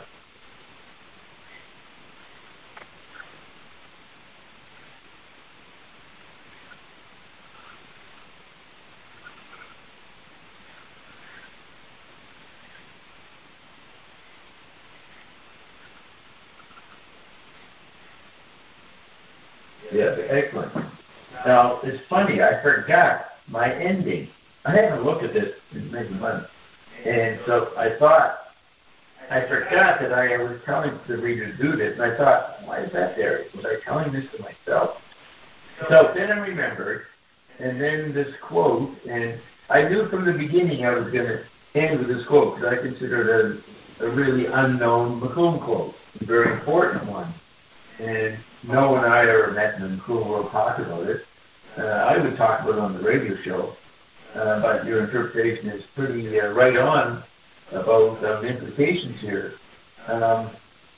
Yeah, excellent. Now, it's funny, I forgot my ending. I haven't looked at this in many months. And so I thought, I forgot that I was telling the reader to do this, and I thought, why is that there? Was I telling this to myself? So then I remembered, and then this quote, and I knew from the beginning I was going to end with this quote, because I consider it a, a really unknown McClune quote, a very important one. And no one I ever met in the McClune world talked about it. Uh, I would talk about it on the radio show, uh, but your interpretation is pretty uh, right on about um, implications here. Um,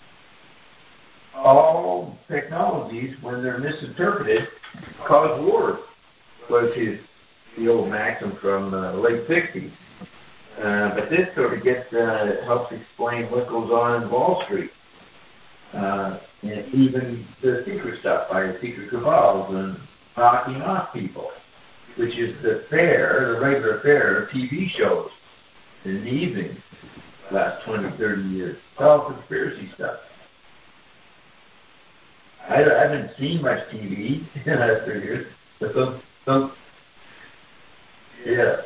all technologies, when they're misinterpreted, cause wars, which is the old maxim from the uh, late sixties. Uh, but this sort of gets uh, helps explain what goes on in Wall Street. Uh, and even the secret stuff by the secret cabals and knocking off people, which is the fare, the regular fare of T V shows in the evening, last twenty, thirty years. It's all conspiracy stuff. I, I haven't seen much T V in the last thirty years, but some, some, yeah.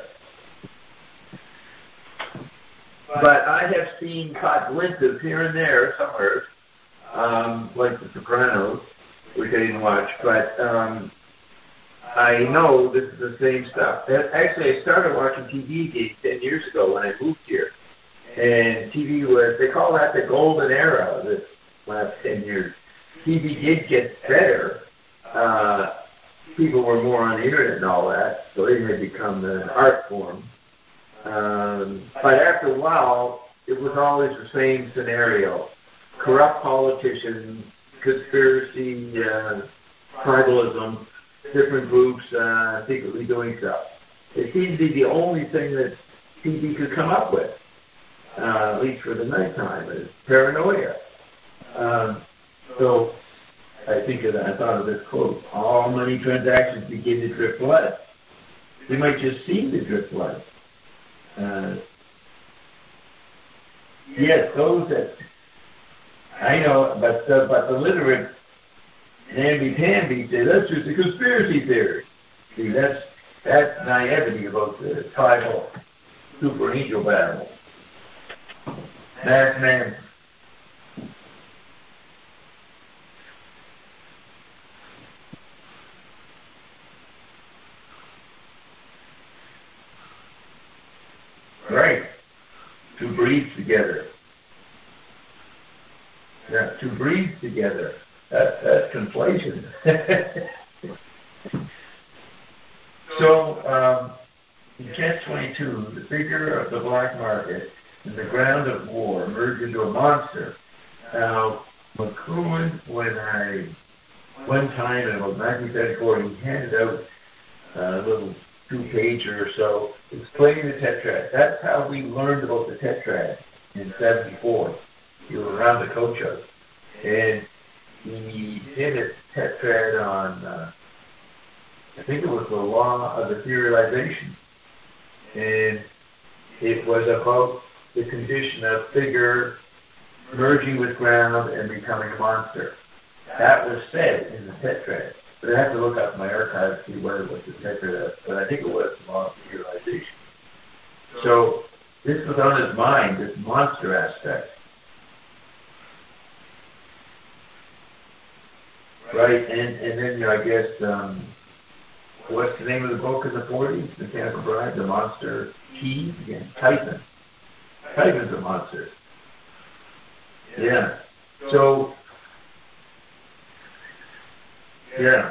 But I have seen caught glimpses here and there somewhere, um, like The Sopranos, which I didn't watch, but um, I know this is the same stuff. Actually, I started watching T V ten years ago when I moved here. And T V was, they call that the golden era, this last ten years. T V did get better. Uh, people were more on the internet and all that, so it had become an art form. Um, but after a while, it was always the same scenario. Corrupt politicians, conspiracy, uh, tribalism, different groups uh, secretly doing stuff. It seemed to be the only thing that T V could come up with, uh, at least for the nighttime, is paranoia. Um, so I think of that, I thought of this quote, all money transactions begin to drip blood. They might just seem to drip blood. Uh, yes, those that, I know, but uh, but the literate namby-pamby say that's just a conspiracy theory. See, that's that's naivety about the tribal super angel battle. Mass man. Right. To breathe together. Yeah, to breathe together. That, that's conflation. So, um, in catch twenty-two, the figure of the black market and the ground of war merge into a monster. Now, McClune, when I, one time in about nineteen seventy-four, he handed out a little two-pager or so explaining the tetrad. That's how we learned about the tetrad in seventy-four. You were around the coach house. And he did a tetrad on, uh, I think it was the law of the serialization. And it was about the condition of figure merging with ground and becoming a monster. That was said in the tetrad. But I have to look up my archives to see where it was the tetrad, but I think it was the law of serialization. So this was on his mind, this monster aspect. Right, and, and then, you know, I guess, um, what's the name of the book in the forties? Mechanical Bride, The Monster Key? Again, Typhon. Typhon's a monster. Yeah. So, yeah.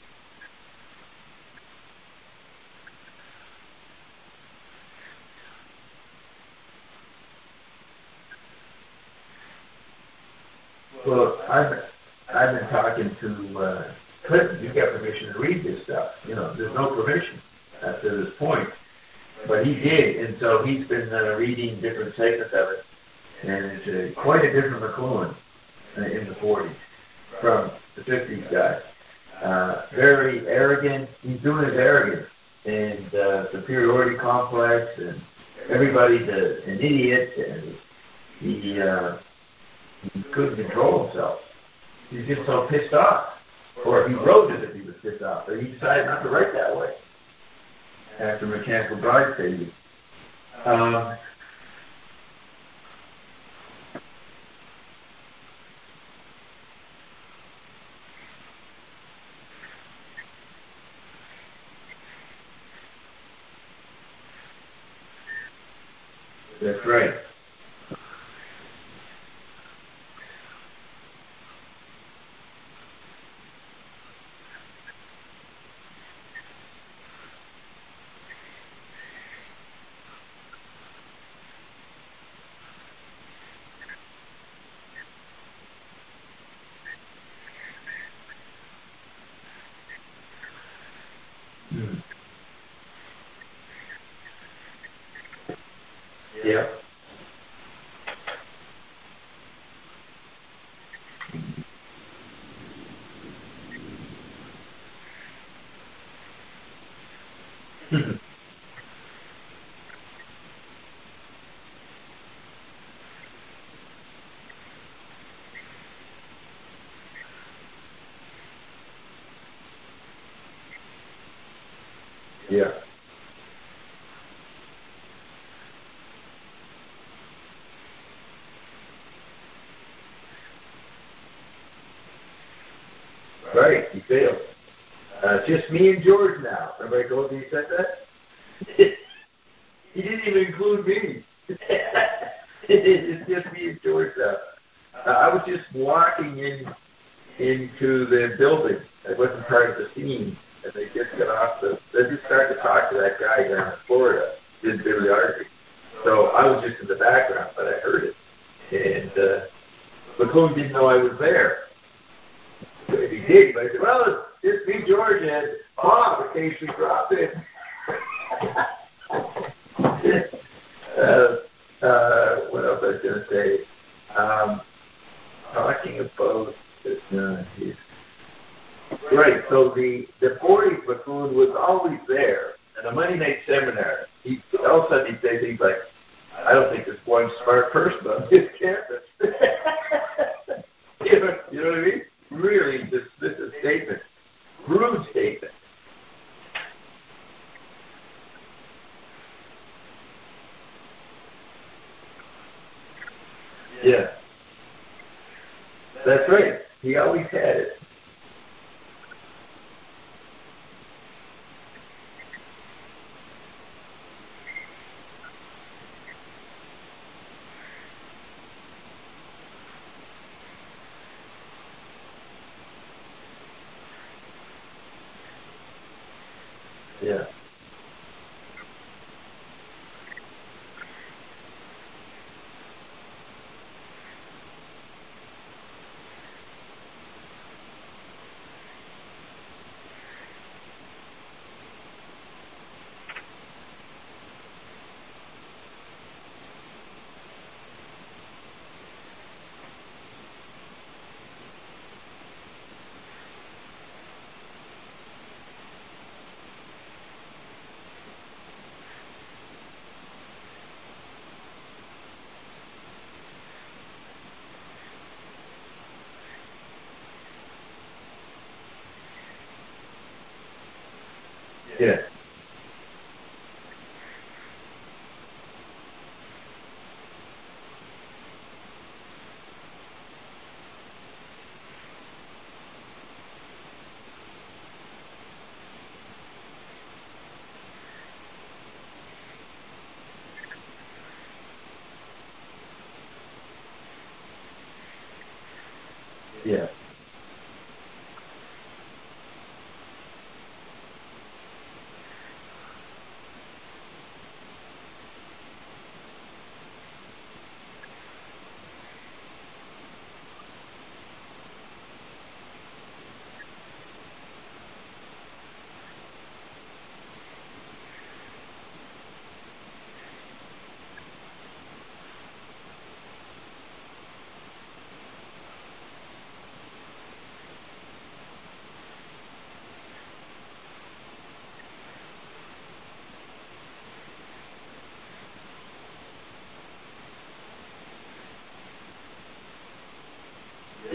Well, I've, I've been talking to uh, Clinton. You got permission to read this stuff. You know, there's no permission up to this point. But he did, and so he's been uh, reading different segments of it. And it's uh, quite a different McLuhan uh, in the forties from the fifties guy. Uh, very arrogant. He's doing his arrogance and uh, superiority complex, and everybody's a, an idiot, and he, uh, he couldn't control himself. He was just so pissed off. Or he wrote it if he was pissed off, but he decided not to write that way after Mechanical Bridesmaid. Um, that's right. Hmm. Yeah. Yeah. Right, he failed. Uh, just me and George now. Remember I told you he said that? He didn't even include me. It's just me and George now. Uh, I was just walking in into the building. I wasn't part of the scene. And they just got off the, they just started to talk to that guy down in Florida, did Billy Argy. So I was just in the background, but I heard it. And uh, McLuhan didn't know I was there. If he did, but I said, well, it's just me, George, and Bob occasionally dropped in. uh, uh, what else I was going to say? Um, talking about this, uh, he's, right, so the, the forties McLuhan was always there. And the Monday night seminar, he, all of a sudden he'd say things like, I don't think there's one smart person on this campus. you, know, you know what I mean? Really dismissive statement. Rude statement. Yeah. That's right. He always had it. Yeah. Yeah. Yeah.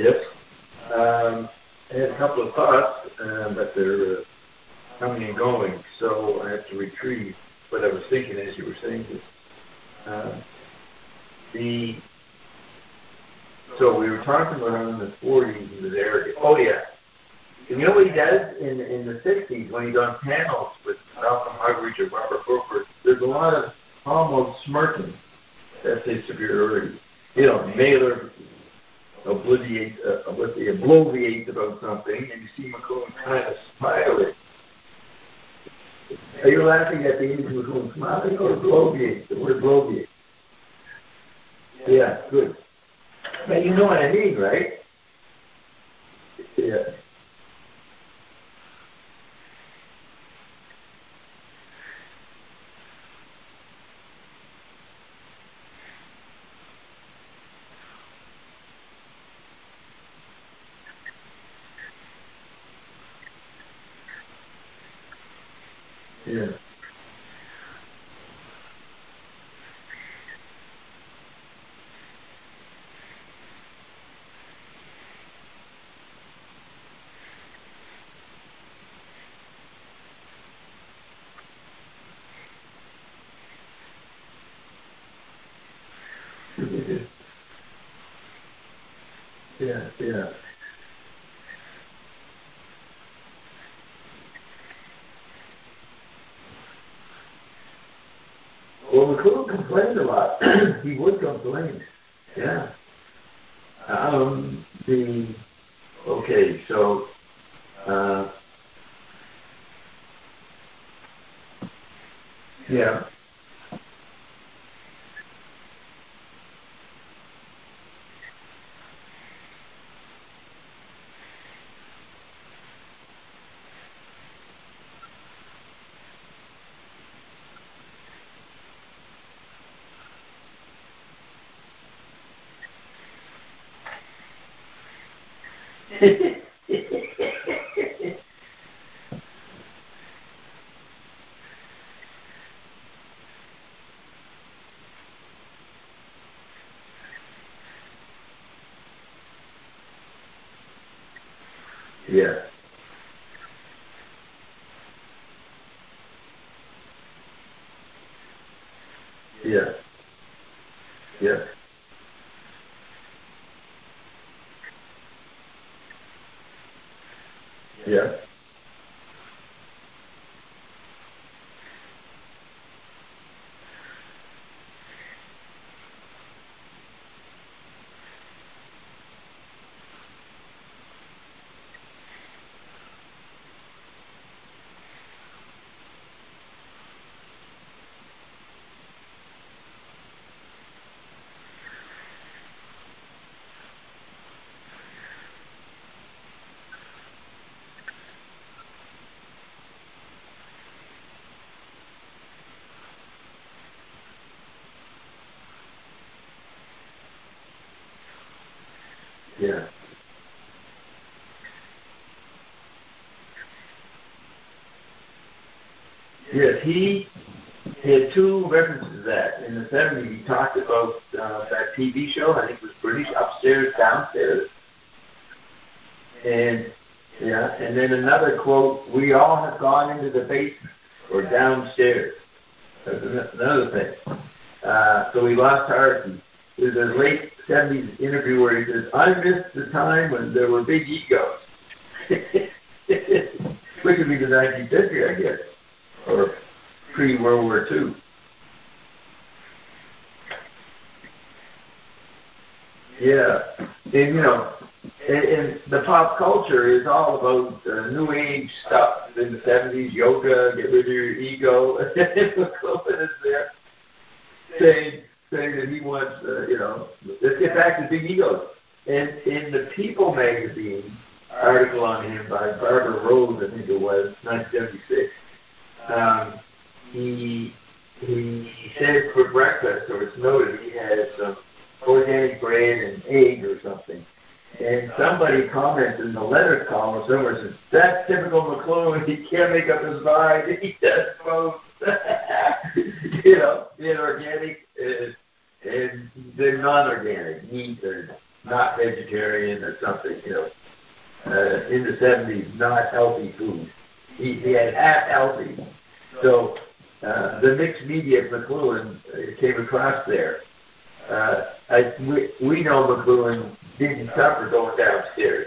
Yep. Um, I had a couple of thoughts, uh, but they're uh, coming and going, so I have to retrieve what I was thinking as you were saying this. Uh, the so we were talking about how in the forties he was arrogant. Oh yeah. And you know what he does in in the sixties when he's on panels with Malcolm Muggeridge or Robert Burford? There's a lot of almost smirking. That's his superiority. You know, Mailer obliviates, uh, obliviates about something, and you see McLuhan kind of smiling. Are you laughing at the image of McLuhan smiling or bloviate? The word bloviate. Yeah, good. But you know what I mean, right? Yeah. Yeah. Yeah, yeah. Well, McLuhan complained a lot. He would complain. Yeah. Um, the, okay, so, uh, yeah. Yeah. Yeah. Yeah. Yeah. Yeah. Yes, he had two references to that. In the seventies, he talked about uh, that T V show, I think it was British, Upstairs, Downstairs. And, yeah, and then another quote, we all have gone into the basement or downstairs. That's another thing. Uh, so we lost heart. There's a late seventies interview where he says, I missed the time when there were big egos. Which would be the nineteen fifties, I guess, or pre-World War Two. Yeah, and you know, and, and the pop culture is all about uh, new age stuff in the seventies, yoga, get rid of your ego. McLuhan is there saying, saying that he wants, uh, you know, let's get back to big egos. And in the People magazine article on him by Barbara Rose, I think it was, nineteen seventy-six, um, he, he said for breakfast, or it's noted, he had some organic bread and egg or something. And somebody comments in the letter column or somewhere says, that's typical McLuhan, he can't make up his mind, he does both. You know, being organic and, and they're non-organic, meat or not vegetarian or something, you know, uh, in the seventies, not healthy food. He, he had half healthy. So uh, the mixed media of McLuhan came across there. Uh, I, we, we know McLuhan didn't suffer going downstairs.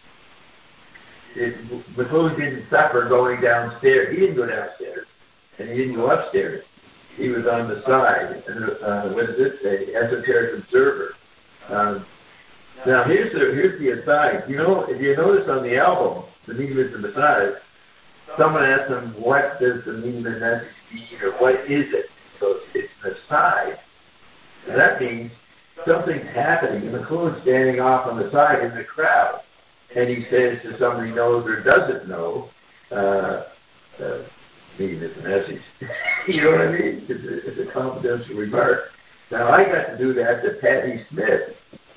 It, McLuhan didn't suffer going downstairs. He didn't go downstairs, and he didn't go upstairs. He was on the side. And uh, what does it say? Esoteric observer. Um, now here's the here's the aside. You know, if you notice on the album, The Medium is the Messiah, someone asked him, "What does the medium and message mean, or what is it?" So it's an aside. And that means something's happening, and McLuhan's standing off on the side in the crowd, and he says to somebody he knows or doesn't know, uh, uh, medium is the message. You know what I mean? It's a, it's a confidential remark. Now, I got to do that to Patti Smith,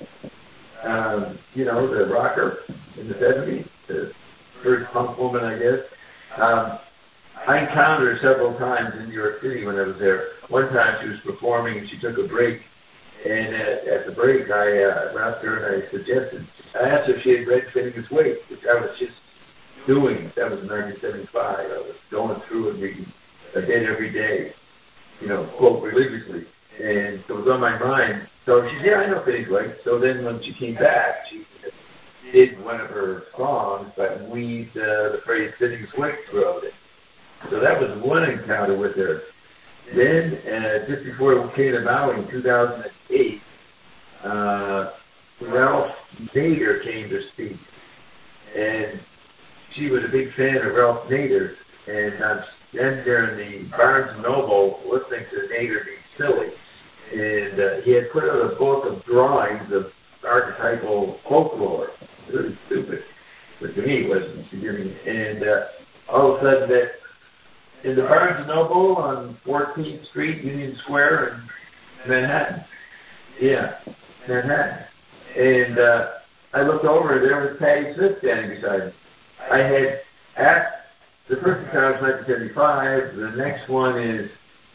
um, you know, the rocker in the seventies, the first punk woman, I guess. Um, I encountered her several times in New York City when I was there. One time she was performing and she took a break. And at, at the break, I uh, went up to her and I suggested, I asked her if she had read Finnegan's Wake, which I was just doing. That was in nineteen seventy-five. I was going through and reading a day every day, you know, quote, religiously. And so it was on my mind. So she said, yeah, I know Finnegan's Wake. So then when she came back, she did one of her songs, but weaved uh, the phrase Finnegan's Wake throughout it. So that was one encounter with her. Then, uh, just before we came to Maui in two thousand eight, uh, Ralph Nader came to speak. And she was a big fan of Ralph Nader. And I'm then there in the Barnes and Noble listening to Nader be silly. And uh, he had put out a book of drawings of archetypal folklore. Really stupid. But to me, it wasn't beginning. And uh, all of a sudden, that in the Barnes and Noble on fourteenth Street, Union Square in Manhattan. Yeah, Manhattan. And uh, I looked over, and there was Patti Smith standing beside me. I had asked, the first encounter was nineteen seventy-five. The next one is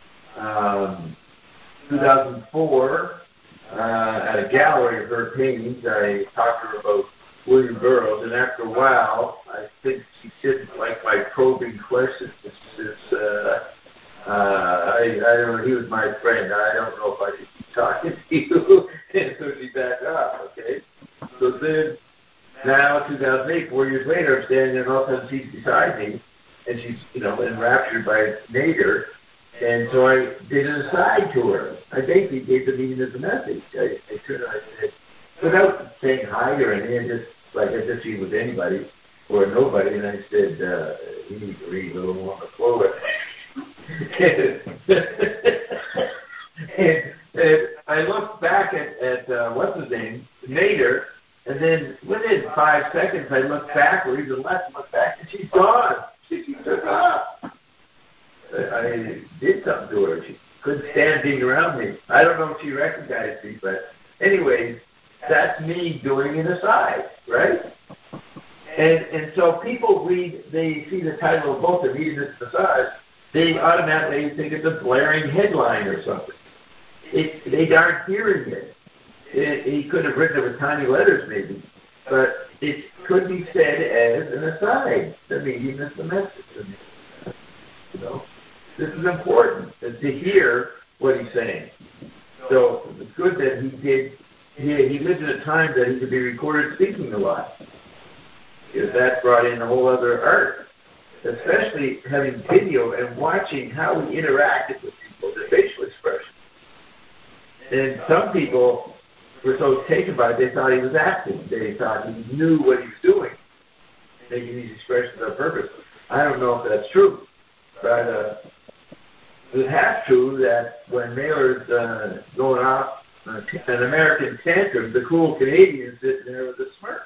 um, two thousand four. Uh, at a gallery of her paintings, I talked to her about William Burroughs, and after a while, I think she didn't like my probing questions. It's, it's, uh, uh, I, I don't know, he was my friend. I don't know if I should keep talking to you. And so she backed off, okay? So then, now, two thousand eight, four years later, I'm standing there, and all of a sudden she's beside me, and she's, you know, enraptured by Nader. And so I did an aside to her. I basically gave the meaning of the message. I, I turned and I said, without saying hi or anything, just like as if she was anybody or nobody, and I said, uh, you need to read a little more on the floor. and, and I looked back at, at uh, what's his name, Nader, and then within five seconds I looked backwards and left and looked back, and she's gone. She, she took off. I did something to her. She couldn't stand being around me. I don't know if she recognized me, but anyways, that's me doing an aside, right? And and so people read, they see the title of both, the Medium is the Aside, they automatically think it's a blaring headline or something. It, they aren't hearing it. it. He could have written it with tiny letters maybe, but it could be said as an aside. The medium is the message. You know? This is important, is to hear what he's saying. So it's good that he did. He, he lived in a time that he could be recorded speaking a lot, because that brought in a whole other art, especially having video and watching how he interacted with people, the facial expression. And some people were so taken by it, they thought he was acting. They thought he knew what he was doing, making these expressions on purpose. I don't know if that's true, but uh, it's half true that when Mailer's uh, going off uh, an American tantrum, the cool Canadian sitting there with a smirk.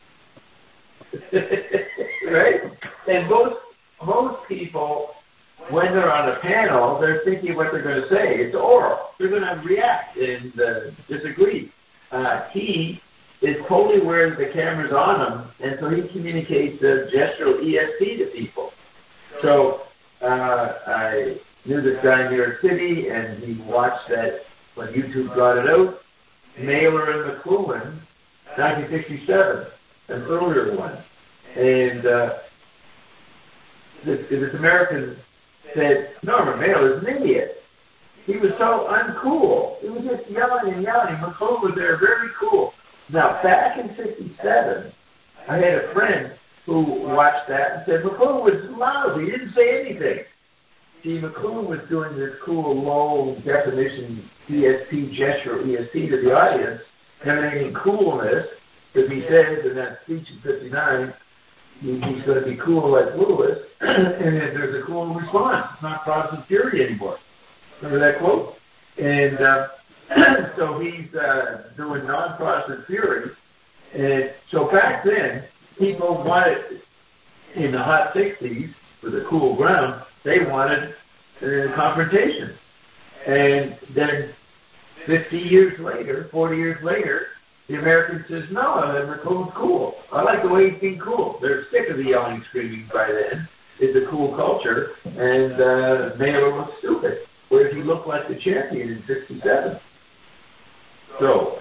Right? And most most people, when they're on a panel, they're thinking what they're going to say. It's oral. They're going to react and uh, disagree. Uh, he is totally aware that the camera's on him, and so he communicates uh, gestural E S P to people. So uh, I knew this guy in New York City, and he watched that when YouTube got it out. Mailer and McLuhan nineteen sixty-seven, an earlier one. And uh, this, this American said, Norman Mailer is an idiot. He was so uncool. He was just yelling and yelling. McLuhan was there, very cool. Now, back in sixty-seven, I had a friend who watched that and said, McLuhan was lousy. He didn't say anything. See, McLuhan was doing this cool, low-definition E S P gesture, E S P, to the audience, emanating coolness, because he says in that speech in fifty-nine, he, he's going to be cool like Lewis, and then there's a cool response. It's not Protestant fury anymore. Remember that quote? And uh, so he's uh, doing non-Protestant fury. And so back then, people wanted, in the hot sixties, with a cool ground, they wanted uh, confrontation. And then fifty years later, forty years later, the American says, no, McLuhan's cool. I like the way he's being cool. They're sick of the yelling and screaming by then. It's a cool culture, and uh, Mailer looks stupid. Whereas he looked like the champion in sixty-seven. So,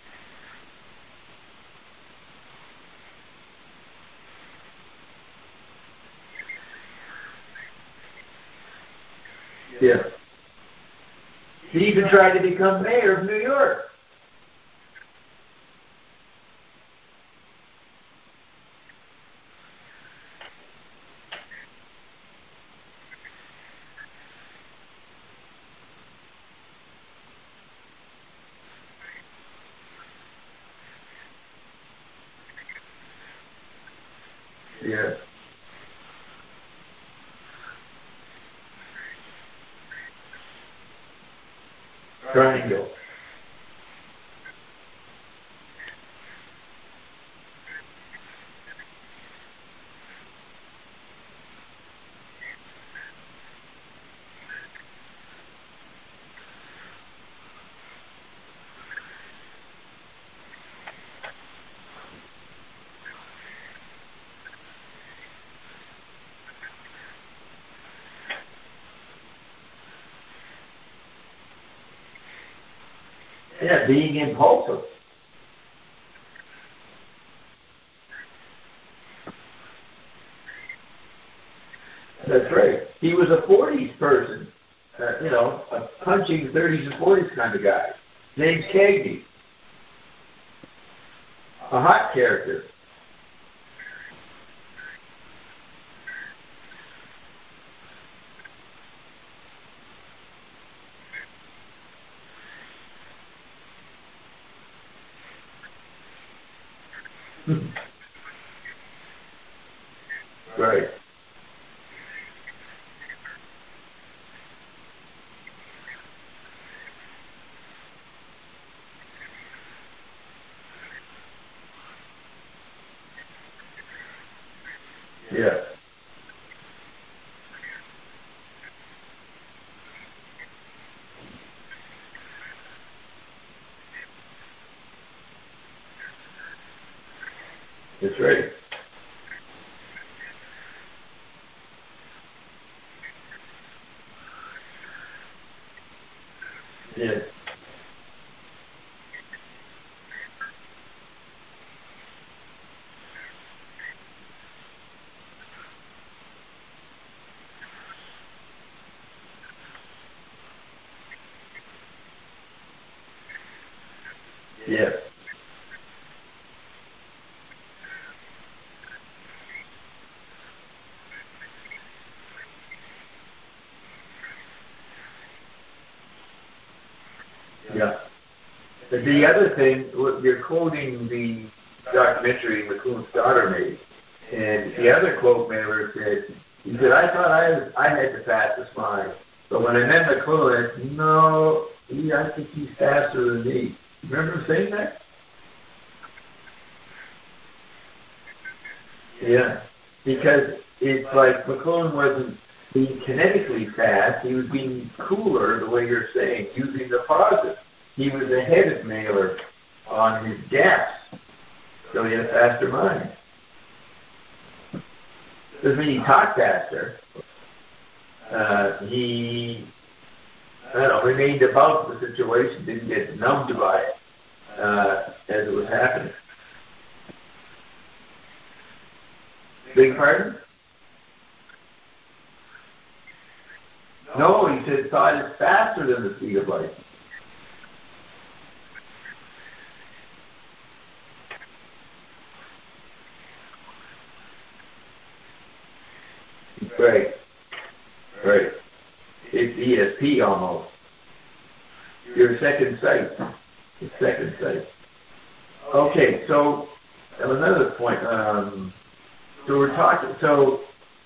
yeah. He even tried to become mayor of New York. Yeah. Triangle. Yeah, being impulsive. That's right. He was a forties person, uh, you know, a punching thirties and forties kind of guy. James Cagney. A hot character. Right. Yeah. That's right. Yeah. Yeah. Yeah. The other thing, you're quoting the documentary McLuhan's daughter made, and the other quote Mailer said, he said, I thought I, was, I had the fastest mind, but when I met McLuhan, no, he, I think he's faster than me. Remember him saying that? Yeah, because it's like McLuhan wasn't being kinetically fast, he was being cooler, the way you're saying, using the pauses. He was ahead of Mailer on his gaps, so he had a faster mind. Doesn't mean he talked faster. Uh, he, I don't know, remained about the situation, didn't get numbed by it uh, as it was happening. Big pardon? No, he said thought is faster than the speed of light. Right. Right. It's E S P almost. Your second sight. It's second sight. Okay, so another point. Um, so we're talking. So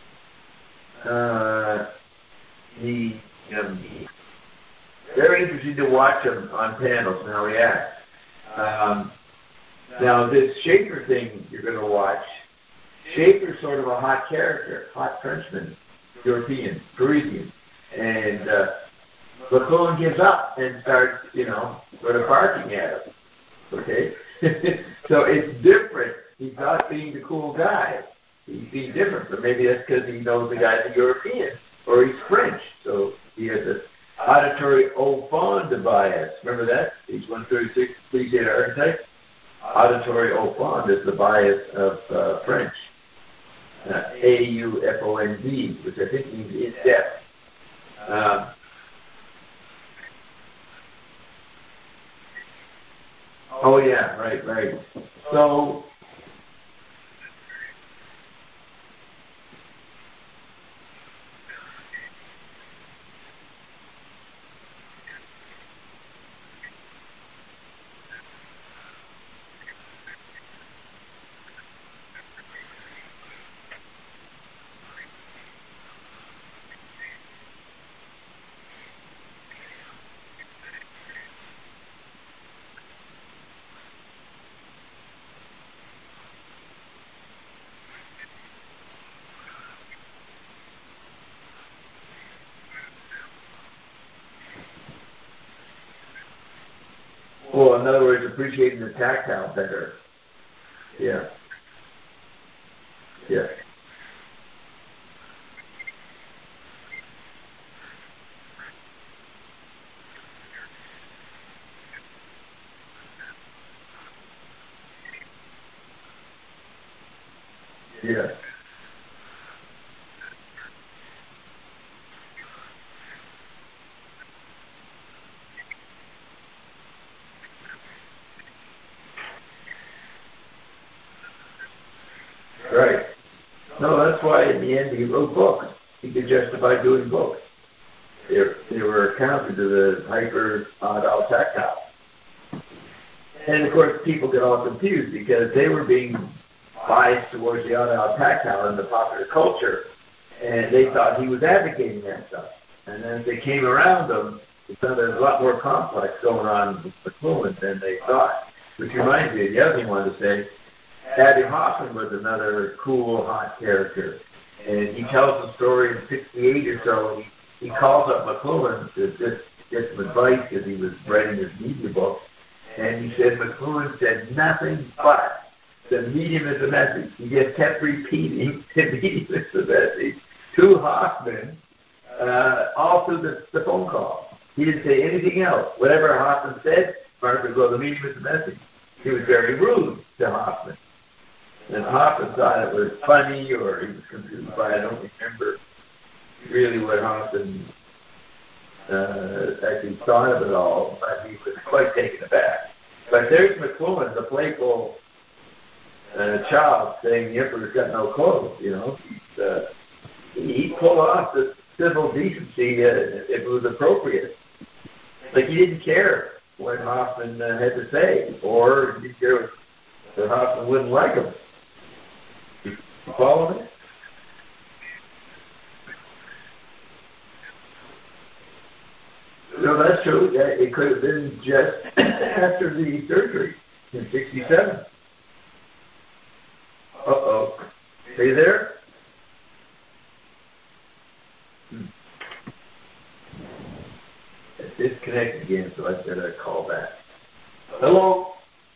uh, the um, very interesting to watch them on panels and how he acts. Um, now this Schaefer thing you're going to watch. Schaefer's sort of a hot character, hot Frenchman, European, Parisian, and uh, McLuhan gives up and starts, you know, sort of barking at him. Okay, so it's different. He's not being the cool guy. He's being different, but maybe that's because he knows the guy's a European or he's French, so he has this auditory au fond bias. Remember that? Page one thirty-six, please hit archetype. Auditory au fond is the bias of uh, French. Uh, A U F O N D, which I think means in depth. Um, oh yeah, right, right. So well, in other words, appreciating the tactile better. Yeah. Yeah. Yeah. Right. No, that's why in the end he wrote books. He could justify doing books. They, they were counter to the hyper audal tactile. And of course people get all confused because they were being biased towards the audal tactile in the popular culture, and they thought he was advocating that stuff. And then as they came around them, they found there's a lot more complex going on with McLuhan than they thought. Which reminds me of the other thing I wanted to say. Abby Hoffman was another cool, hot character. And he tells a story in sixty-eight or so. He, he calls up McLuhan to just get some advice because he was writing his media book. And he said McLuhan said nothing but the medium is the message. He just kept repeating the medium is the message to Hoffman uh, all through the, the phone call. He didn't say anything else. Whatever Hoffman said, Mark would go, the medium is the message. He was very rude to Hoffman. And Hoffman thought it was funny or he was confused by it. I don't remember really what Hoffman uh, actually thought of it all, but he was quite taken aback. But there's McLuhan, the playful uh, child, saying the emperor's got no clothes, you know. He's, uh, he pulled off the civil decency uh, if it was appropriate. Like he didn't care what Hoffman uh, had to say, or he didn't care that Hoffman wouldn't like him. You follow me? No, that's true. Yeah, it could have been just after the surgery in sixty-seven. Uh-oh. Are you there? Hmm. It's disconnected again, so I said I'd call back. Hello?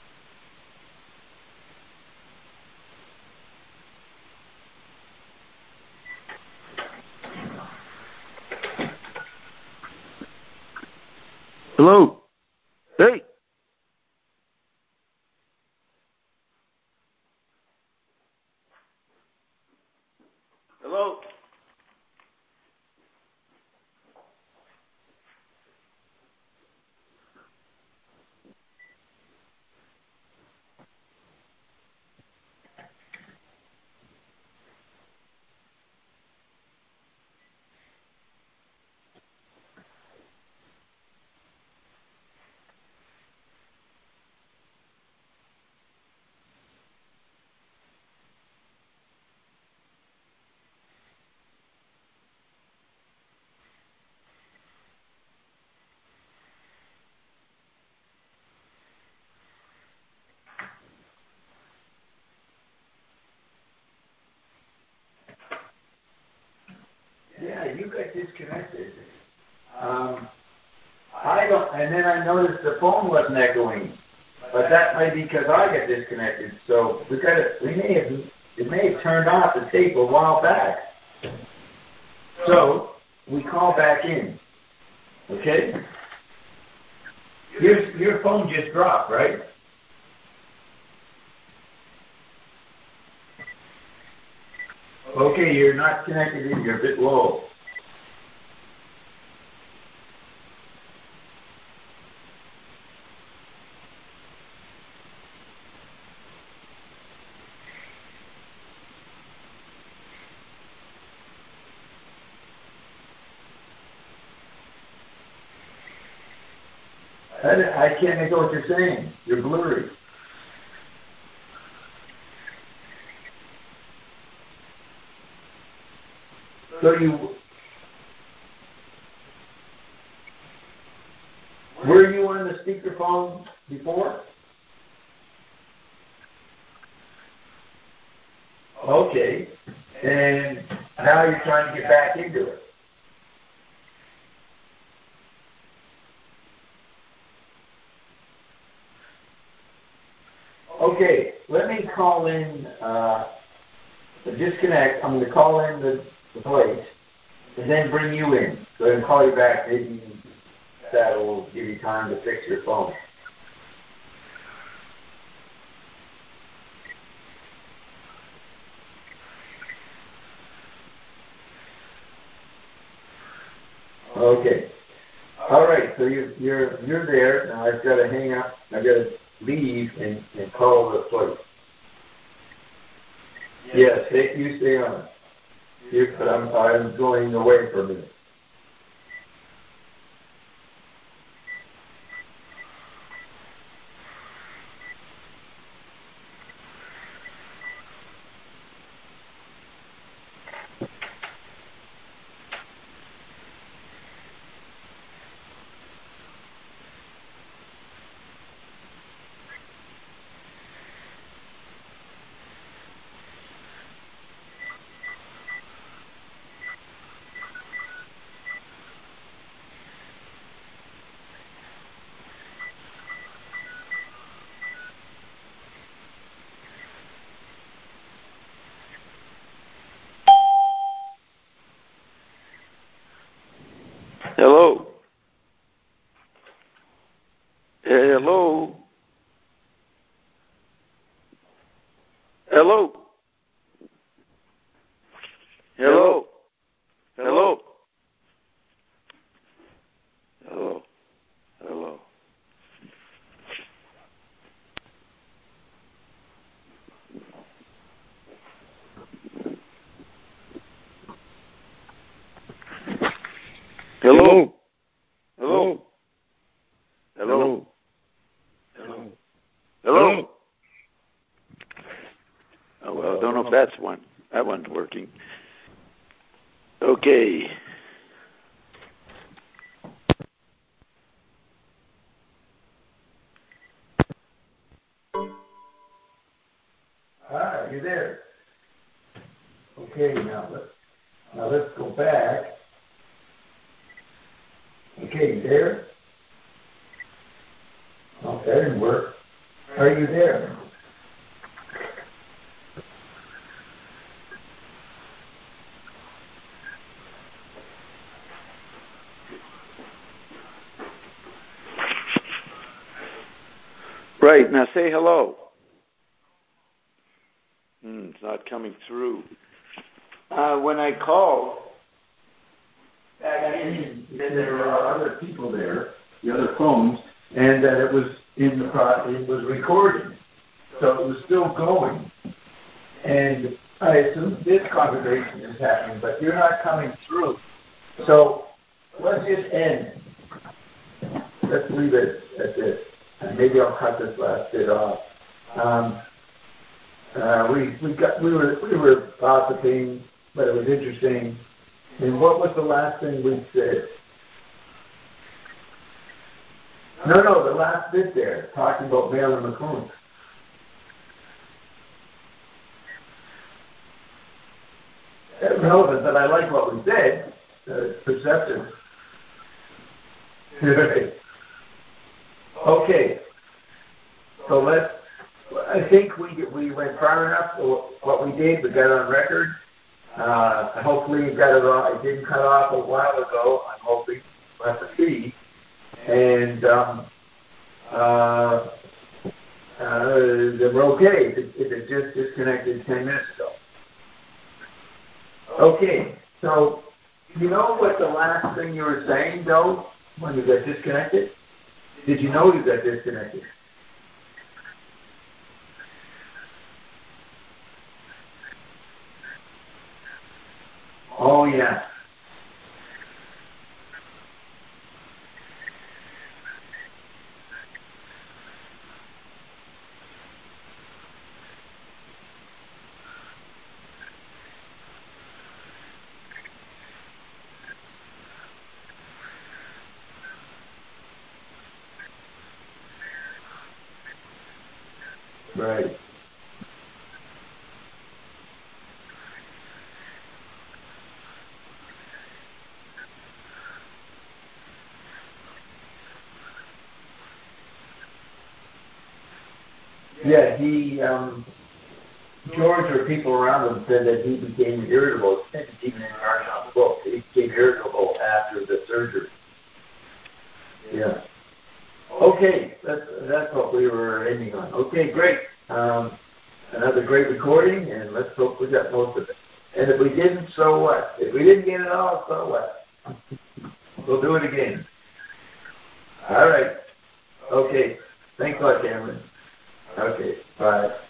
Hello. Hey. you got disconnected. Um, I don't, and then I noticed the phone wasn't echoing, but that might be because I got disconnected. So we got it. We may have, it may have turned off the tape a while back. So we call back in. Okay. Your your phone just dropped, right? Okay, you're not connected in. You're a bit low. I, I can't make out what you're saying. You're blurry. So you, were you on the speakerphone before? Okay. And now you're trying to get back into it. Okay, let me call in uh, the disconnect. I'm going to call in the, the place and then bring you in. So I'm going to call you back. Maybe that will give you time to fix your phone. Okay. All right. So you're you're you're there. Now I've got to hang up. I've got to leave and, and call the place. Yes, hey, you stay on. You, but I'm I'm going away for a minute. Hello. Hello. Hello. Hello. Hello. Hello. Hello. Hello. Hello. Hello. Hello. Hello. Oh well, I don't know if that's one. That one's working. Okay. Ah, you're there. Okay, now let's now let's go back. Okay, you there? Oh, that didn't work. Are you there? Right, now say hello. Hmm, it's not coming through. Uh, when I call, And then there were other people there, the other phones, and that it was in the pro- it was recording, so it was still going. And I assume this conversation is happening, but you're not coming through. So let's just end. Let's leave it at this. And maybe I'll cut this last bit off. Um, uh, we we got we were we were gossiping, but it was interesting. And what was the last thing we said? No, no, the last bit there, talking about Marilyn McClune. Irrelevant, but I like what we said. uh, perceptive. Okay. So let's, I think we we went far enough for what we did. We got it on record. Uh, hopefully you got it on. It didn't cut off a while ago. I'm hoping. We'll have to see. And um, uh, uh, we're okay if it, if it just disconnected ten minutes ago. Okay. So you know what the last thing you were saying, though, when you got disconnected? Did you know you got disconnected? Oh, yeah. Right. Yeah, he, um, George or people around him said that he became irritable. It's even in our book. He became irritable after the surgery. Yeah. Okay, that's that's what we were aiming on. Okay, great. Um, another great recording, and let's hope we got most of it. And if we didn't, so what? If we didn't get it all, so what? We'll do it again. All right. Okay. Thanks a lot, Cameron. Okay. Bye.